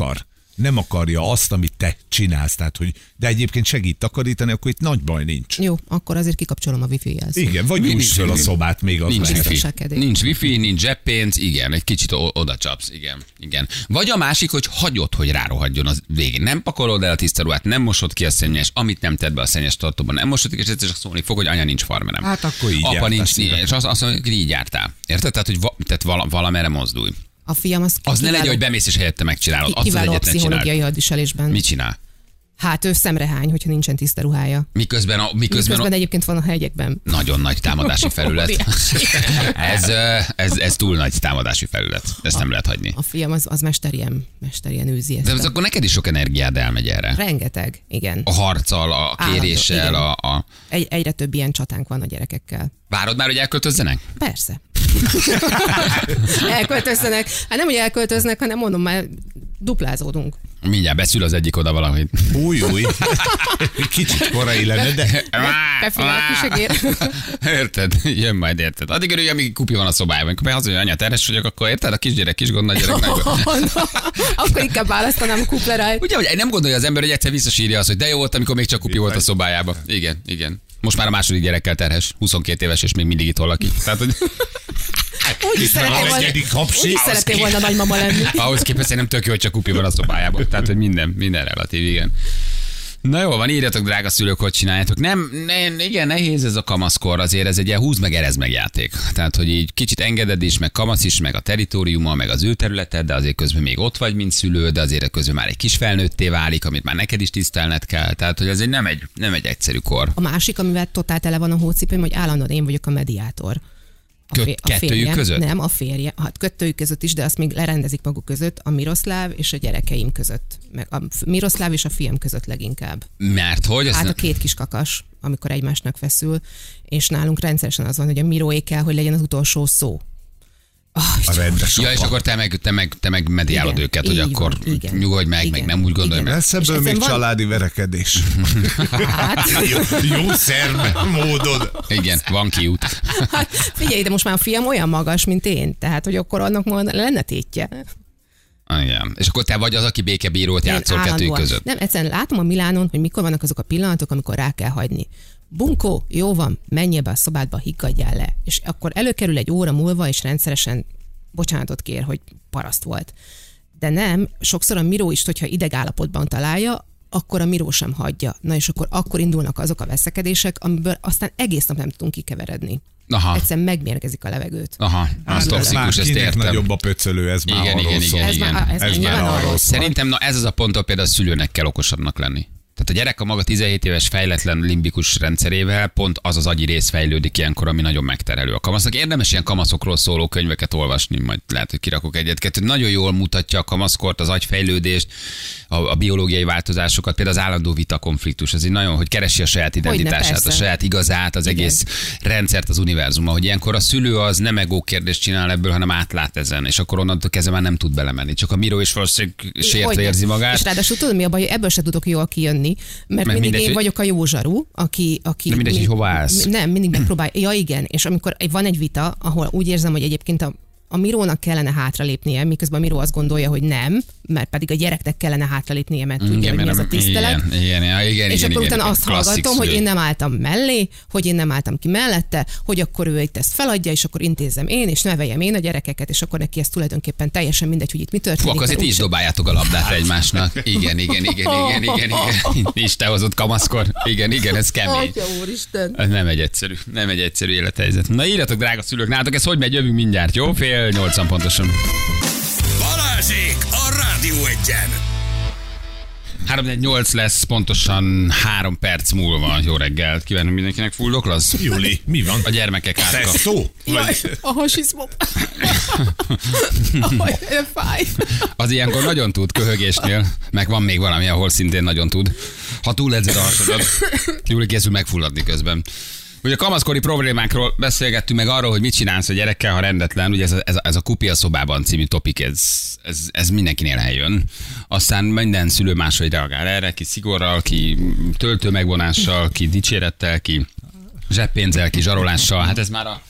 nem akarja azt, amit te csinálsz, tehát hogy de egyébként segít takarítani, akkor itt nagy baj nincs. Jó, akkor azért kikapcsolom a wifi jelzőt. Igen, vagy nyújts fel a szobát, még az Nincs lehet. wifi. Biztonságkedély. Nincs wifi, nincs zseppénz, igen, egy kicsit o- oda csapsz, igen, igen. Vagy a másik, hogy hagyod, hogy rárohadjon az végén. Nem pakolod el a tiszta ruhát, nem mosod ki a szennyes, amit nem tedd be a szennyes tartóban, nem mosod ki, és egyszer csak szólni fog, hogy anya nincs farmerem. Hát akkor így Apa jártál nincs, szívem. és azt, azt mondja, hogy így jártál. Érted? Tehát, hogy va, tehát vala, valamerre mozdulj. A fiam az, Az ne kiváló- legyen, hogy bemész és helyette megcsinálod. Azt az kiváló a egyet ne pszichológiai csináld. hadviselésben. Mit csinál? Hát ő szemrehány, hogyha nincsen tiszta ruhája. Miközben, a, miközben, Miközben a, egyébként van a hegyekben. nagyon nagy támadási felület. Óriási. ez, ö, ez, ez túl nagy támadási felület. Ezt nem lehet hagyni. A fiam az, az mesterien, mesterien űzi ezt. De a- ez akkor neked is sok energiád elmegy erre. Rengeteg, igen. A harccal, a kéréssel, Állandó, a, a... Egy, egyre több ilyen csatánk van a gyerekekkel. Várod már, hogy elköltözzenek? Persze. Elköltöznek. Hát nem, hogy elköltöznek, hanem mondom, már duplázódunk. Mindjárt beszül az egyik oda valamit. Új, új. Kicsit korai lenne, de Befél a kisegér. Érted? Jön majd, érted. Addig örülj, amíg Kupi van a szobájában. Kupi az, hogy anya terhes vagyok, akkor érted? A kisgyerek, kisgond, nagygyerek, nagygond. Akkor inkább választanám kuplerájt. Ugye, hogy nem gondolja az ember, hogy egyszer visszasírja azt, hogy de jó volt, amikor még csak Kupi volt a szobájában. Igen, igen. Most már a második gyerekkel terhes, huszonkét éves, és még mindig itt lakik. Tehát, hogy Úgy is szeretnél a volna, negyedik hapsi. úgy is szeretnél volna nagymama lenni. ahhoz képest szerintem tök jó, hogy csak Kupi van a szobájában. Tehát, hogy minden, minden relatív, igen. Na jó, van, írjatok, drága szülők, hogy csináljátok. Nem, ne, igen, nehéz ez a kamaszkor, azért ez egy ilyen húz meg, erez meg játék. Tehát, hogy így kicsit engeded is, meg kamasz is, meg a teritoriuma, meg az ő területed, de azért közben még ott vagy, mint szülő, de azért közben már egy kis felnőtté válik, amit már neked is tisztelned kell. Tehát, hogy ez egy nem egy, nem egy egyszerű kor. A másik, amivel totál tele van a hócipőm, hogy állandóan én vagyok a mediátor. A Kö- fé- a kettőjük férjem- között? Nem, a férje. Hát kettőjük között is, de azt még lerendezik maguk között, a Miroszláv és a gyerekeim között. Meg a Miroszláv és a fiam között leginkább. Mert hogy? Azt Hát a ne... két kis kakas, amikor egymásnak feszül, és nálunk rendszeresen az van, hogy a Miróé kell, hogy legyen az utolsó szó. Oh, a rendes Ja, és apa. akkor te meg, te meg, te meg mediálod Igen, őket, hogy így akkor van, igen. nyugodj meg, Igen, meg nem úgy gondolj igen. meg. Lesz És ebből még ezen van- családi verekedés. hát, Jó, jó szerve módon. Igen, van kiút. hát, figyelj, de most már a fiam olyan magas, mint én, tehát, hogy akkor annak ma lenne tétje. Igen. És akkor te vagy az, aki békebírót Én játszol kettőjük állandóan- között. Nem, egyszerűen látom a Milánon, hogy mikor vannak azok a pillanatok, amikor rá kell hagyni. Bunkó, jó van, menj ebbe a szobádba, higgadjál le. És akkor előkerül egy óra múlva, és rendszeresen bocsánatot kér, hogy paraszt volt. De nem, sokszor a Miró is, hogyha idegállapotban találja, akkor a Miró sem hagyja. Na és akkor akkor indulnak azok a veszekedések, amiből aztán egész nap nem tudunk kikeveredni. Aha. Egyszerűen megmérgezik a levegőt. Aha, az toxikus, ezt kinek értem. nagyobb a pöcölő, ez már Igen, arról igen, szól. igen, Ez igen. már, ez, Ez ez már nyilván arról arról szól. szól. Szerintem na ez az a pont, ahol például a szülőnek kell okosabbnak lenni. Tehát a gyerek a maga tizenhét éves fejletlen limbikus rendszerével pont az az agyi rész fejlődik ilyenkor, ami nagyon megterelő a kamasznak. Érdemes ilyen kamaszokról szóló könyveket olvasni, majd lehet, hogy kirakok egyet-kettőt. Nagyon jól mutatja a kamaszkort, az agyfejlődést, a, a biológiai változásokat, például az állandó vita konfliktus. Ez egy nagyon, hogy keresi a saját identitását, persze. a saját igazát, az Igen. egész rendszert, az univerzumban, hogy ilyenkor a szülő az nem ego kérdést csinál ebből, hanem átlát ezen, és akkor onnantól kezdve már nem tud belemenni. Csak a Miró is valószínűleg sértve Hogyne. érzi magát. És ráadásul tudod, mi a baj, hogy ebből se tudok jól kijönni, mert mindig mindegy, én hogy- vagyok a jó zsaru, aki... aki De mindegy, hogy hova állsz. Nem, mindig megpróbál. Ja, igen, és amikor egy- van egy vita, ahol úgy érzem, hogy egyébként a a Mirónak kellene hátralépnie, miközben a Miró azt gondolja, hogy nem, mert pedig a gyereknek kellene hátralépnie, mert tudja, hogy mi ez a tisztelet. Igen, igen, igen, igen, És igen, akkor igen, utána azt klasszik hallgatom, hogy szülő. én nem álltam mellé, hogy én nem álltam ki mellette, hogy akkor ő itt ezt feladja, és akkor intézzem én, és neveljem én a gyerekeket, és akkor neki ez tulajdonképpen teljesen mindegy, hogy itt mi Fú, történik. akkor azért mert ti is úgyse- dobáljátok a labdát egymásnak. Igen, igen, igen, igen, igen, igen. És te hozott kamaszkor. Igen, igen, ez kemény. Atya úristen. Ez nem egy egyszerű, nem egy egyszerű élethelyzet. Na írjatok, drága szülők, nálatok ez hogy megy, jövünk mindjárt, jó? Fél nyolcan pontosan. Balázsék a Rádió Egyen! három nyolc lesz pontosan három perc múlva. Jó reggelt kívánunk mindenkinek, fuldoklasz? Júli, mi van? A gyermekek átka. Tesszó? Jaj, a hasizmom. Aj, de fáj. Az ilyenkor nagyon tud köhögésnél, meg van még valami, ahol szintén nagyon tud. Ha túl edzed a hasadat, Júli készül megfulladni közben. Ugye a kamaszkori problémákról beszélgettünk, meg arról, hogy mit csinálsz a gyerekkel, ha rendetlen. Ugye ez a, ez a, ez a Kupi a szobában című topik, ez, ez, ez mindenkinél eljön. Aztán minden szülő máshogy reagál erre, ki szigorral, ki töltő megvonással, ki dicsérettel, ki zseppénzzel, ki zsarolással. Hát ez már a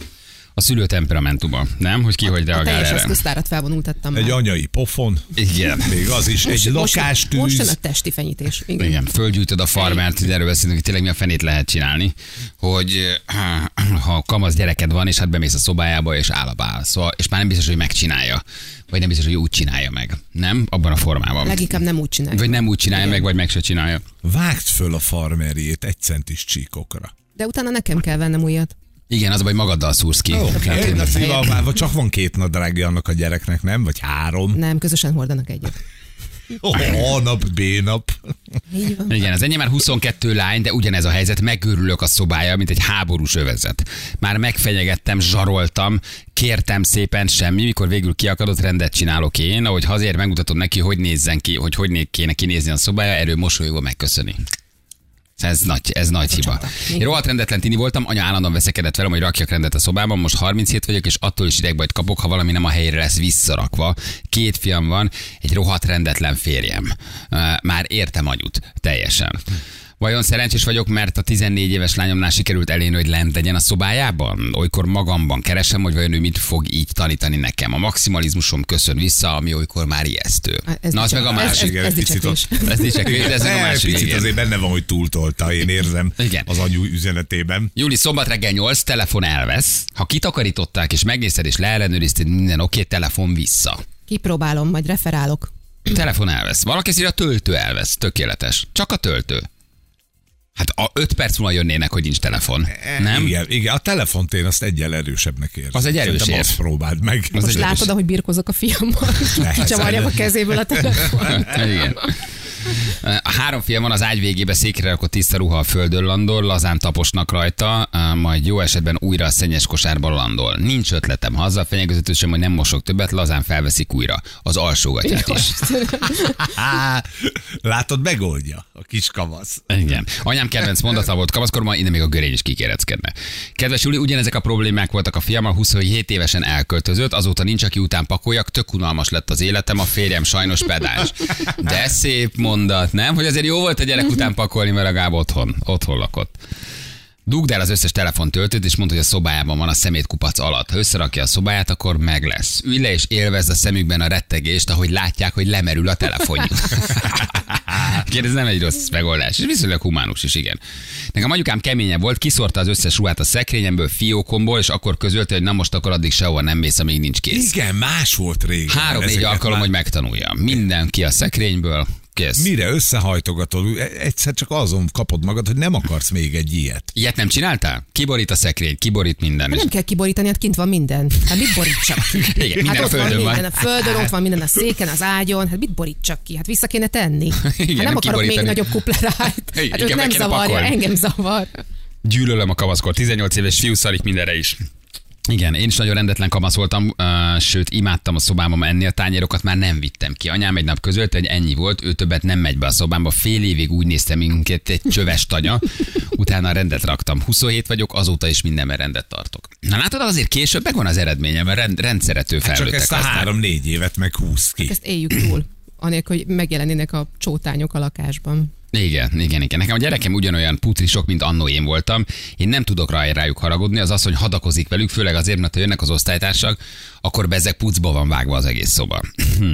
A szülő temperamentuma, nem? Hogy ki hogy A reagál teljes erre. eszköztárat felvonultattam Egy már. anyai pofon. Igen. Még az is. Egy Most jön lakástűz. a testi fenyítés. Igen. Igen, földgyűjtöd a farmert, hogy erről beszélünk, hogy tényleg mi a fenét lehet csinálni, hogy ha kamasz gyereked van, és hát bemész a szobájába, és állabál, szóval, és már nem biztos, hogy megcsinálja, vagy nem biztos, hogy úgy csinálja meg, nem? Abban a formában. Leginkább nem úgy csinálja. Vagy nem úgy csinálja Igen. meg, vagy meg se csinálja. Vágd föl a farmerjét egy centis csíkokra. De utána nekem kell vennem újat. Igen, az a baj, magaddal szúrsz ki. Oké, Hát, okay. hogy- Szilvával csak van két nadrágja annak a gyereknek, nem? Vagy három. Nem, közösen hordanak egyet. Oh, A-nap, B-nap. Így van. Igen, az enyém már huszonkettő lány, de ugyanez a helyzet, megőrülök a szobája, mint egy háborús övezet. Már megfenyegettem, zsaroltam, kértem szépen, semmi, mikor végül kiakadott, rendet csinálok én, ahogy hazér megmutatom neki, hogy nézzen ki, hogy hogy né- kéne kinézni a szobája, erről mosolyogva megköszöni. Ez nagy, ez nagy hiba. Én rohadt rendetlen tini voltam, anya állandóan veszekedett velem, hogy rakjak rendet a szobában, most harminchét vagyok, és attól is idegbajt kapok, ha valami nem a helyére lesz visszarakva. Két fiam van, egy rohadt rendetlen férjem. Már értem agyut, teljesen. Vajon szerencsés vagyok, mert a tizennégy éves lányomnál sikerült elérni, hogy lent legyen a szobájában? Olykor magamban keresem, hogy vajon ő mit fog így tanítani nekem. A maximalizmusom köszön vissza, ami olykor már ijesztő. Ez Na, az meg a dicsekvés. másik. Igen, Ez egy picit dicsekvés. ott- Ez dicsekvés, ez meg a Eh, másik. Picit igen. azért benne van, hogy túltolta, én érzem Igen. az anyu üzenetében. Júli, szombat reggel nyolc, telefon elvesz. Ha kitakarították és megnézted és leellenőrizted minden oké, telefon vissza. Kipróbálom, majd referálok. Telefon elvesz. Valaki szerint a töltő elvesz. Tökéletes. Csak a töltő. Hát a öt perc múlva jönnének, hogy nincs telefon. Nem? Igen, igen, a telefont én azt egyel erősebbnek érzem. Az egy erős Szerintem érv. azt próbáld meg. Az Most egy látod, erős. ahogy birkozok a fiammal. Persze. Kicsavarjam a kezéből a telefon. Igen. A három fiam van, az ágy végébe székre rakott tiszta ruha a földön landol, lazán taposnak rajta, majd jó esetben újra a szennyes kosárba landol. Nincs ötletem, ha azzal fenyegetős sem, hogy nem mosok többet, lazán felveszik újra az alsógatyát is. Á, látod, megoldja a kis kamasz. Igen. Anyám kedvenc mondata volt kamaszkorban, innen még a görény is kikéreckedne. Kedves Juli, ugyanezek a problémák voltak a fiammal, huszonhét évesen elköltözött, azóta nincs, aki után pakoljak, tök unalmas lett az életem, a férjem sajnos pedáns. De szép mondat, nem? Hogy azért jó volt a gyerek után pakolni, mert legalább otthon, otthon lakott. Dugd el az összes telefontöltőt, és mondd, hogy a szobájában van a szemétkupac alatt. Ha összerakja a szobáját, akkor meg lesz. Ülj le és élvezd a szemükben a rettegést, ahogy látják, hogy lemerül a telefonjuk. Igen, ez nem egy rossz megoldás, és viszonylag humánus is, igen. Nekem anyukám keményebb volt, kiszórta az összes ruhát a szekrényemből, fiókomból, és akkor közölte, hogy na most akkor addig sehova nem mész, amíg nincs kész. Igen, más volt régen. Három-négy Ezeket alkalom, már- hogy megtanulja. Mindenki a szekrényből, kész. Mire összehajtogatod, egyszer csak azon kapod magad, hogy nem akarsz még egy ilyet. Ilyet nem csináltál? Kiborít a szekrény, kiborít minden. És... Nem kell kiborítani, hát kint van minden. Hát mit borítsak ki? Igen, minden hát a ott földön van van. minden, a földön, ott van minden a széken, az ágyon, hát mit borítsak ki? Hát vissza kéne tenni. Igen, hát nem, nem akarok kiborítani. még nagyobb kuplerájt. Igen, Hát igen, őt meg nem kéne zavarja, pakolni. engem zavar. Gyűlölöm a kamaszkor, tizennyolc éves fiú szarik mindenre is. Igen, én is nagyon rendetlen kamasz voltam, uh, sőt, imádtam a szobámba enni, a tányérokat már nem vittem ki. Anyám egy nap közölte, hogy ennyi volt, ő többet nem megy be a szobámba, fél évig úgy néztem minket egy csöves tanya, utána rendet raktam. huszonhét vagyok, azóta is mindenben rendet tartok. Na látod, azért később megvan az eredménye, mert rend, rendszerető Hát csak felnőttek ezt a aztán. három-négy évet meg húsz ki. Ezt éljük túl, anélkül, hogy megjelennének a csótányok a lakásban. Igen, igen, igen. Nekem a gyerekem ugyanolyan putrisok, mint annó én voltam. Én nem tudok rá, rájuk haragudni, az asszony hadakozik velük, főleg azért, mert ha jönnek az osztálytársak, akkor bezeg pucba van vágva az egész szoba.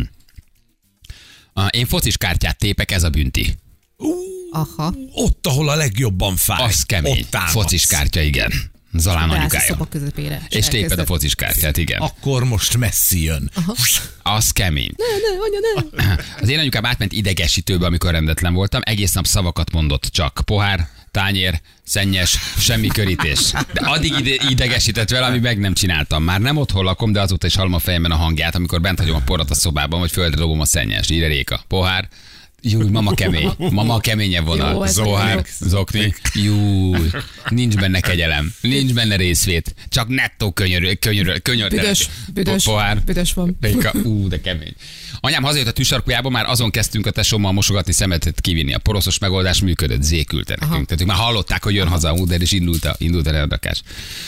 Én focis kártyát tépek, ez a bünti. Aha. Ott, ahol a legjobban fáj. Az kemény. Ott támadsz. Focis kártya, igen. Zalán Beállsz a anyukája. szoba közepére. És téped a elkezded. focis kártyát, igen. Akkor most messzi jön. Az kemény. Ne, ne, anya, ne. Az én anyukám átment idegesítőbe, amikor rendetlen voltam. Egész nap szavakat mondott csak. Pohár, tányér, szennyes, semmi körítés. De addig ide- idegesített vele, ami meg nem csináltam. Már nem otthon lakom, de azóta is hallom a fejemben a hangját, amikor bent hagyom a porrat a szobában, vagy földre dobom a szennyes. Írja Réka. Pohár, Júj, mama kemény. Mama keményebb Jó, vonal. ez Pohár, jó. zokni. Júj, nincs benne kegyelem. Nincs benne részvét. Csak nettó könyör, könyör, könyör. Büdös, büdös, Pohár. büdös van. Réka, ú, de kemény. Anyám hazajött a tűsarkujába, már azon kezdtünk a tesómmal mosogatni, szemetet kivinni. A poroszos megoldás működött, zékülte nekünk. Aha. Tehát ők már hallották, hogy jön haza a Uber, és indult a, indult a rendrakás.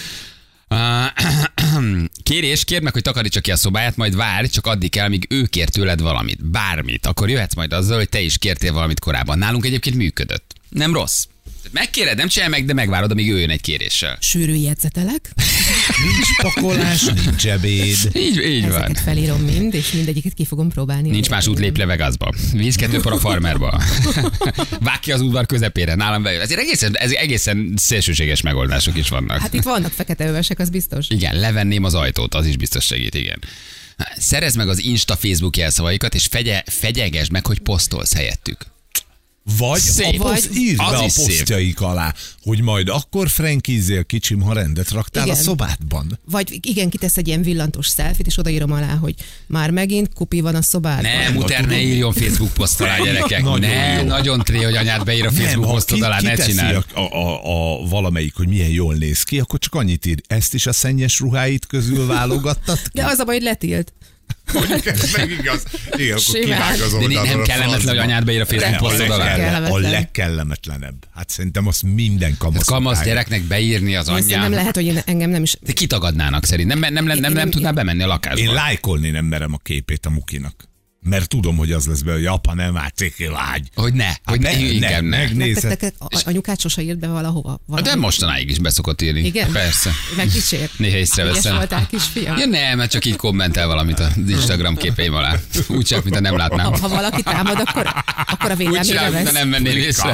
Kérés, kérd meg, hogy takarítsa ki a szobáját, majd várj, csak addig kell, míg ő kér tőled valamit, bármit. Akkor jöhetsz majd azzal, hogy te is kértél valamit korábban. Nálunk egyébként működött. Nem rossz. Megkéred, nem csinálj meg, de megvárod, amíg ő jön egy kéréssel. Sűrű jegyzetelek. Nincs pakolás, nincs ebéd. Így, így van. Ezeket felírom mind, és mindegyiket ki fogom próbálni. Nincs más út, lép le Vegasba. Víz kettőkor a farmerba. Vág ki az udvar közepére, nálam bejön. Ezért egészen, ez egészen szélsőséges megoldások is vannak. Hát itt vannak feketeövesek, az biztos. Igen, levenném az ajtót, az is biztos segít, igen. Szerezd meg az Insta, Facebook jelszavaikat, és fegye, fegyegesd meg, hogy posztolsz helyettük. Vagy, Szép. a poszt, írd Az be a is szép. posztjaik alá, hogy majd akkor frankízzél kicsim, ha rendet raktál Igen. a szobádban. Vagy igen, kitesz egy ilyen villantós selfit, és odaírom alá, hogy már megint kupi van a szobádban. Ne, muter, ne írjon Facebook poszt alá, gyerekek. Nagyon ne, jó. nagyon tré, hogy anyád beír a Facebook ha posztod ki- alá, ne kiteszi csinálj. A, a, a, a valamelyik, hogy milyen jól néz ki, akkor csak annyit ír, ezt is a szennyes ruháit közül válogattad ki. De az a baj, hogy letilt. Mondjuk ez meg igaz. Igen, akkor Simán. kivág az De oldalról nem a kellemetlen, francba. hogy anyád beír a Facebook De a posztod alá. legkelle- A Kellemetlen. legkellemetlenebb. Hát szerintem azt minden kamasz. Hát kamasz utálja. gyereknek beírni az Ezt nem anyját. lehet, hogy én, engem nem is... De kitagadnának szerint. Nem, nem, nem, nem, nem, nem tudná bemenni a lakásba. Én lájkolni nem merem a képét a Mukinak. Mert tudom, hogy az lesz belőle, hogy apa nem áll, ciki vágy. Hogy ne, hogy ne, ne, inkább ne, ne. megnézed. Nektek a- anyukát sose írt be valahova? valahova. De mostanáig is beszokott írni. Igen? Persze. Megkísért? Néha Ügyes észreveszem. voltál, kisfiam? Ja nem, mert csak így kommentel valamit az Instagram képeim alá. Úgy csak, mintha nem látnám. Ha, ha valaki támad, akkor, akkor a Úgy védelmére csinálom, mintha vesz. nem venném észre.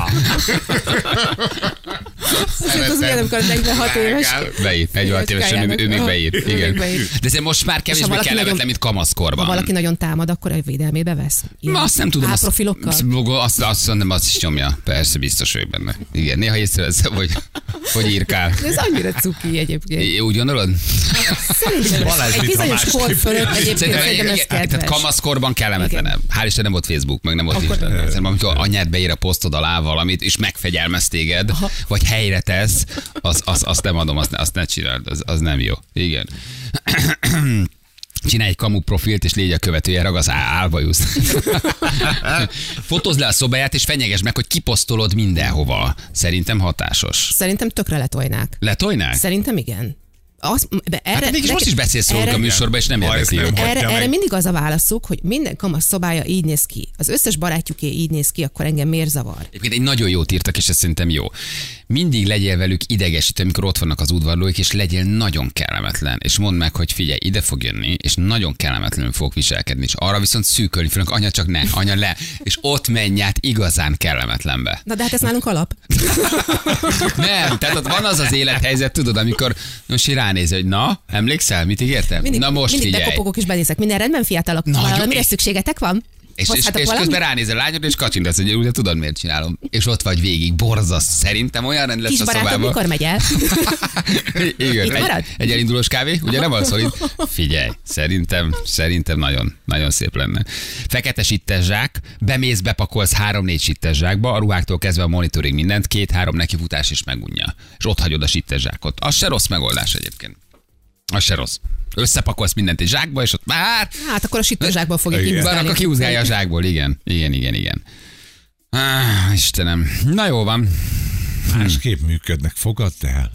Sőt, az milyen, amikor negyvenhat éves. Beír, negyvenhat évesen, ő, ő még beír. Ő még Igen. beír. De ez most már És ha kevésbé valaki kellemetlen, nagyon- mint Ha kamaszkorban. valaki nagyon támad, akkor a védelmébe vesz. Ilyen Ma azt nem tudom, azt, álprofilokkal? azt, azt, azt, azt, azt is nyomja. Persze, biztos vagyok benne. Igen, néha észreveszem, hogy, hogy írkál. De ez annyira cuki egyébként. É, úgy gondolod? Szerintem Balázs, egy mintha bizonyos másképp. kor fölött egyébként Szerintem, szerintem ez igen, tehát kedves. kamaszkorban kellemetlenebb. Hál' Isten nem volt Facebook, meg nem volt Akkor- Instagram. Szerintem, amikor anyád beír a posztod alá valamit, és megfegyelmez téged, vagy helyre tesz, az, az, azt nem adom, azt, ne- azt ne csináld, az, az nem jó. Igen. Csinálj egy kamu profilt, és légy a követője, ragasz á- álbajusz. Fotózd le a szobáját, és fenyegesd meg, hogy kiposztolod mindenhova. Szerintem hatásos. Szerintem tökre letolnák. Letolnák? Szerintem igen. Az, de erre, Hát mégis most is beszélsz róluk erre- a műsorban, és nem Ha érdekli ezt nem őket. hagyja Erre, meg. erre mindig az a válaszuk, hogy minden kamasz szobája így néz ki. Az összes barátjuké így néz ki, akkor engem miért zavar? Egyébként egy nagyon jót írtak, és ez szerintem jó. Mindig legyél velük idegesítő, amikor ott vannak az udvarlóik, és legyél nagyon kellemetlen. És mondd meg, hogy figyelj, ide fog jönni, és nagyon kellemetlenül fog viselkedni. És arra viszont szűkölni fognak, anya csak ne, anya le. És ott menj át igazán kellemetlenbe. Na de hát ez nálunk alap. Nem, tehát ott van az az élethelyzet, tudod, amikor most így ránéz, hogy na, emlékszel, mit ígértem? Mindig, Na most mindig figyelj. bekopogok és benézek. Minden rendben, fiatalok? Nagyon- Valamire és- szükségetek van? És, és, Hozhatok és valamit? közben ránézel a lányodra, és kacsintasz, hogy ugye tudod, miért csinálom. És ott vagy végig, borzaszt. Szerintem olyan rend lesz Kis a barátom, szobában. mikor megy el? Igen, Itt egy, marad? egy elindulós kávé, ugye nem az, hogy figyelj, szerintem, szerintem nagyon, nagyon szép lenne. Fekete sittes zsák, bemész, bepakolsz három-négy sittes zsákba, a ruháktól kezdve a monitorig mindent, két-három nekifutás is megunja. És ott hagyod a sittes zsákot. Az se rossz megoldás egyébként. Az se rossz. Összepakolsz mindent egy zsákba, és ott már Hát akkor a sütőzsákból fogja Igen. van, kihúzgálni. akkor kiúzgálja a zsákból, igen. Igen, igen, igen. Ah, Istenem. Na jó van. Másképp működnek, fogadd el.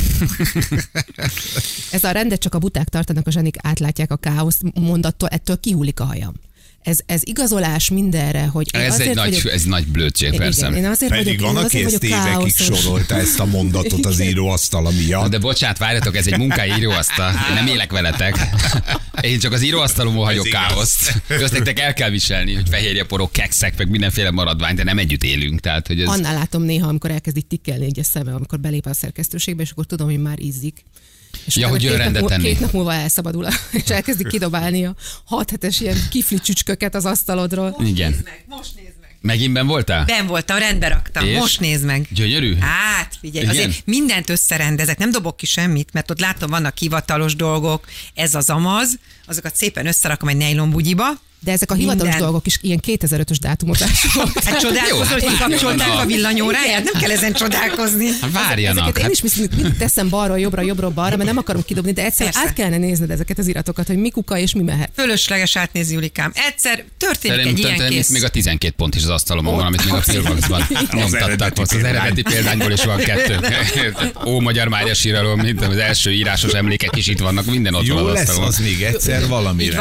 Ez a rendet csak a buták tartanak, a zsenik átlátják a káoszt mondattól, ettől kihullik a hajam. Ez, ez igazolás mindenre, hogy én Ez egy azért nagy, vagyok, ez nagy blödség, persze. igen, én azért Pedig vagyok, van, én aki azért ezt vagyok évekig káoszos. sorolta ezt a mondatot az íróasztala Na, miatt. de bocsánat, várjatok, ez egy munkai íróasztal. Én nem élek veletek. Én csak az íróasztalomon hagyok igaz. káoszt. Azt nektek el kell viselni, hogy fehérjeporok, kekszek, meg mindenféle maradvány, de nem együtt élünk. Tehát, hogy ez... Annál látom néha, amikor elkezd így tikkelni egy szeme, amikor belép a szerkesztőségbe, és akkor tudom, hogy már ízzik. És Ja, utána hogy jön két nap rendet múlva- tenni. Két nap múlva elszabadul, és elkezdik kidobálni a hat hetes ilyen kifli csücsköket az asztalodról. Igen. Meg, most nézd meg. Megint ben voltál? Ben voltam, rendbe raktam. És? Most nézd meg. Gyönyörű? Hát, figyelj, Igen? azért mindent összerendezek, nem dobok ki semmit, mert ott látom, vannak hivatalos dolgok, ez az amaz, azokat szépen összerakom egy nejlonbugyiba. De ezek a hivatalos Minden. dolgok is ilyen kétezer-ötös dátumozások. Hát csodálkozol, Jó, hogy hát kikapcsolták várjanak. a villanyóráját, nem kell ezen csodálkozni. Hát várjanak. Ezeket én Hát, is mindig, mindig teszem balról, jobbra, jobbról, balra, mert nem akarom kidobni, de egyszer Persze. át kellene nézned ezeket az iratokat, hogy mi kuka és mi mehet. Fölösleges átnézni, Julikám. Egyszer történik egy Szerintem ilyen te- kész. még a tizenkét pont is az asztalomon van, amit még a Filmaxban nyomtattak. eredeti Az példány. eredeti példányból is van kettő. Ó, Magyar Mária síralom, mint az első írásos emlékek is itt vannak, minden ott van Jó az lesz asztalon. az még egyszer Így valamire. van.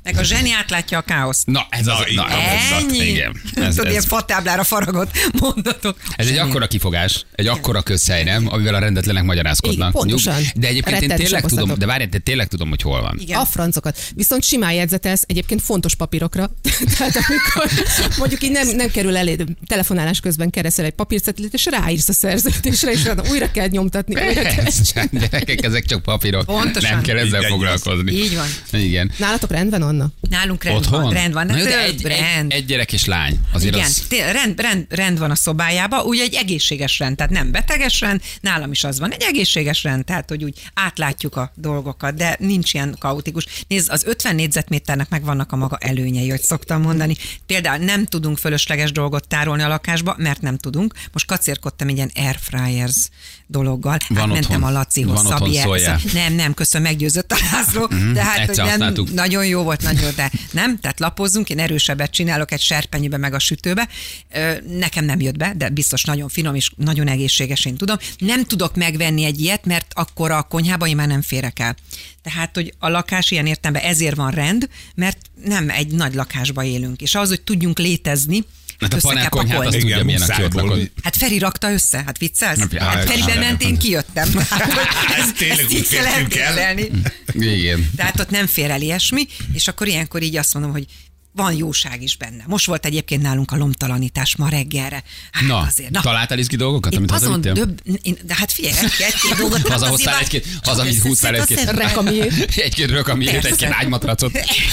Meg a zseni átlátja a káoszt. Na, ez az, Na, na, ez, Ennyi. igen. Ez, Tudod, ilyen ez, fatáblára faragott mondatok. ez egy akkora kifogás, egy akkora közhely, nem? Amivel a rendetlenek magyarázkodnak. Igen, pontosan. De egyébként én Rettenetes tényleg tudom, okozatok. de várj, de tényleg tudom, hogy hol van. Igen. A francokat. Viszont simán jegyzetelsz egyébként fontos papírokra. Tehát amikor mondjuk így nem, nem kerül elé, telefonálás közben keresel egy papírcetlit, és ráírsz a szerződésre, és újra kell nyomtatni. Újra kell. Persze, gyerekek, ezek csak papírok. Pontosan. Nem kell ezzel Így foglalkozni. Így van. Igen. Nálatok rendben, Anna? Nálunk rend Otthon? van, rend van. Na jó, de több egy, rend. egy, egy gyerek és lány. Azért Igen, az... té- rend, rend, rend van a szobájában, úgy egy egészséges rend, tehát nem beteges rend, nálam is az van, egy egészséges rend, tehát hogy úgy átlátjuk a dolgokat, de nincs ilyen kaotikus. Nézd, az ötven négyzetméternek megvannak a maga előnyei, hogy szoktam mondani. Például nem tudunk fölösleges dolgot tárolni a lakásba, mert nem tudunk. Most kacérkodtam egy ilyen air fryers dologgal. Van Átmentem otthon. a Lacihoz, Van otthon, Szabi. szóljál. Nem, nem, köszönöm, meggyőzött a László. De hát, hogy egyszer nem, használtuk. nagyon jó volt, nagyon, de nem, tehát lapozzunk, én erősebbet csinálok egy serpenyőbe meg a sütőbe. Ö, Nekem nem jött be, de biztos nagyon finom és nagyon egészséges, én tudom. Nem tudok megvenni egy ilyet, mert akkor a konyhába én már nem férek el. Tehát, hogy a lakás ilyen értelemben ezért van rend, mert nem egy nagy lakásba élünk. És ahhoz, hogy tudjunk létezni, Hát a össze kell panelkonyhát azt pakolni. tudja, Igen, milyen, aki ott muszájból. lakott. Hát Feri rakta össze, hát viccelsz? Nem, Hát hát, Feri hát, bement, én kijöttem. Tehát, hogy Ez tényleg ezt úgy így kell fértünk el. elképzelni. Igen. Tehát ott nem fér el ilyesmi, és akkor ilyenkor így azt mondom, hogy van jóság is benne. Most volt egyébként nálunk a lomtalanítás ma reggelre. Hát Na, azért, na. találtál izgi dolgokat, Én amit azon hazavittél? döbb, én, de hát figyelj, egy-két dolgot. nem Hazahoztál azért egy-két, van- hazavitt húztál egy-két, Összeszed- Rekamiét. egy-két rökamiét, Persze. egy-két ágymatracot,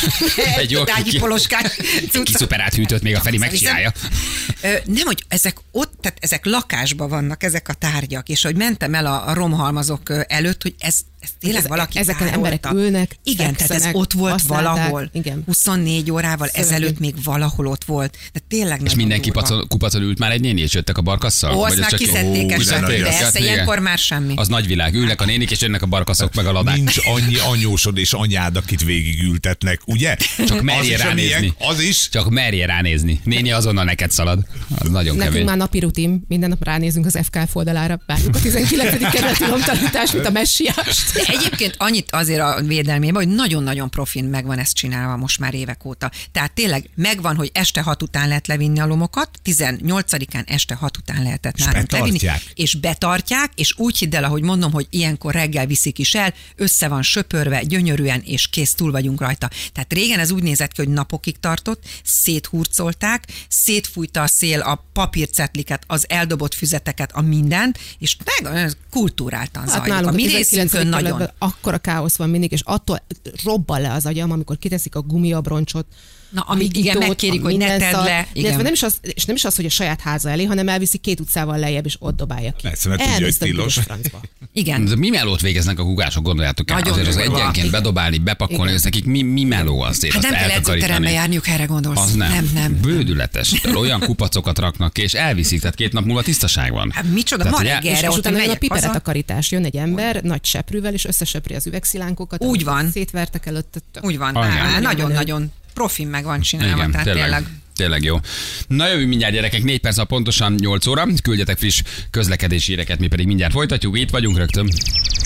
egy jó Ágyi kiki, poloskás kiki cuccot. szuperát hűtött, még a Feri Visszaviszem. megcsinálja. Ö, Nem, hogy ezek ott, tehát ezek lakásban vannak, ezek a tárgyak, és hogy mentem el a, a romhalmazok ö, előtt, hogy ez, ez tényleg Ez- valaki ezeken tárolta. emberek ülnek, Igen, tehát ez fekszenek, ott volt használták, valahol. igen. huszonnégy órával Szörnyű. ezelőtt még valahol ott volt. De tényleg És nagyon mindenki durva. kupacon, kupacon ült már egy néni, és jöttek a barkasszal? Ó, Vagy azt ez már csak- kiszedték Ó, esetleg. kiszedték? Persze, Hát igen. ilyenkor már semmi. Az nagyvilág. Ülnek a nénik, és jönnek a barkaszok, meg a ladák. Nincs annyi anyósod és anyád, akit végigültetnek, ugye? Csak merjél Az is a ránézni. miénk, Az is. Csak merjél ránézni. Néni azonnal neked szalad. Az nagyon Nekünk kemény. már napi rutin, minden nap ránézünk az ef ká oldalára, várjuk a tizenkilencedik kerületi lomtalanítást, mint a messiást. De egyébként annyit azért a védelmében, hogy nagyon-nagyon profin megvan ezt csinálva most már évek óta. Tehát tényleg megvan, hogy este hat után lehet levinni a lomokat, tizennyolcadikán este hat után lehetett És nálunk levinni. betartják. És betartják, és úgy hidd el, ahogy mondom, hogy ilyenkor reggel viszik is el, össze van söpörve, gyönyörűen, és kész, túl vagyunk rajta. Tehát régen ez úgy nézett ki, hogy napokig tartott, széthurcolták, szétfújta a szél a papírcetliket, az eldobott füzeteket, a mindent, és meg kultúráltan Hát zajlik. A nálunk mi a részünkön tizenkilencedik nagyon. kerületben akkora káosz van mindig, és attól robban le az agyam, amikor kiteszik a gumiabroncsot, Na, amíg igen, Vigitót, megkérik, a hogy ne minden tedd szart. le. Igen. Illetve nem is, az, és nem is az, hogy a saját háza elé, hanem elviszi két utcával lejjebb, és ott dobálja ki. Persze, mert tudja, hogy Elviszed a tilos. büdös francba. Igen. De mi melót végeznek a hugások, gondoljátok el? Nagyon Azért az durva. egyenként bedobálni, bepakolni, Igen. ez nekik mi, mi meló azért? Hát azt nem kell edzőterembe eltakarítani? járniuk, erre gondolsz. Az nem. Nem, nem. Bődületes. Olyan kupacokat raknak ki, és elviszik, tehát két nap múlva tisztaság van. Hát micsoda, Tehát, ma hogy el- reggelre És ott utána jön a megyek haza. piperetakarítás. Jön egy ember nagy seprűvel, és összesöpri az üvegszilánkokat. Úgy amit van. Szétvertek előtte. Tök. Úgy van. Anyám. Á, Nagyon Nagyon-nagyon profin meg van csinálva, Igen, tehát tényleg. tényleg. Tényleg jó. Na jövő mindjárt gyerekek, négy perc, pontosan nyolc óra. Küldjetek friss közlekedési híreket, mi pedig mindjárt folytatjuk. Itt vagyunk rögtön.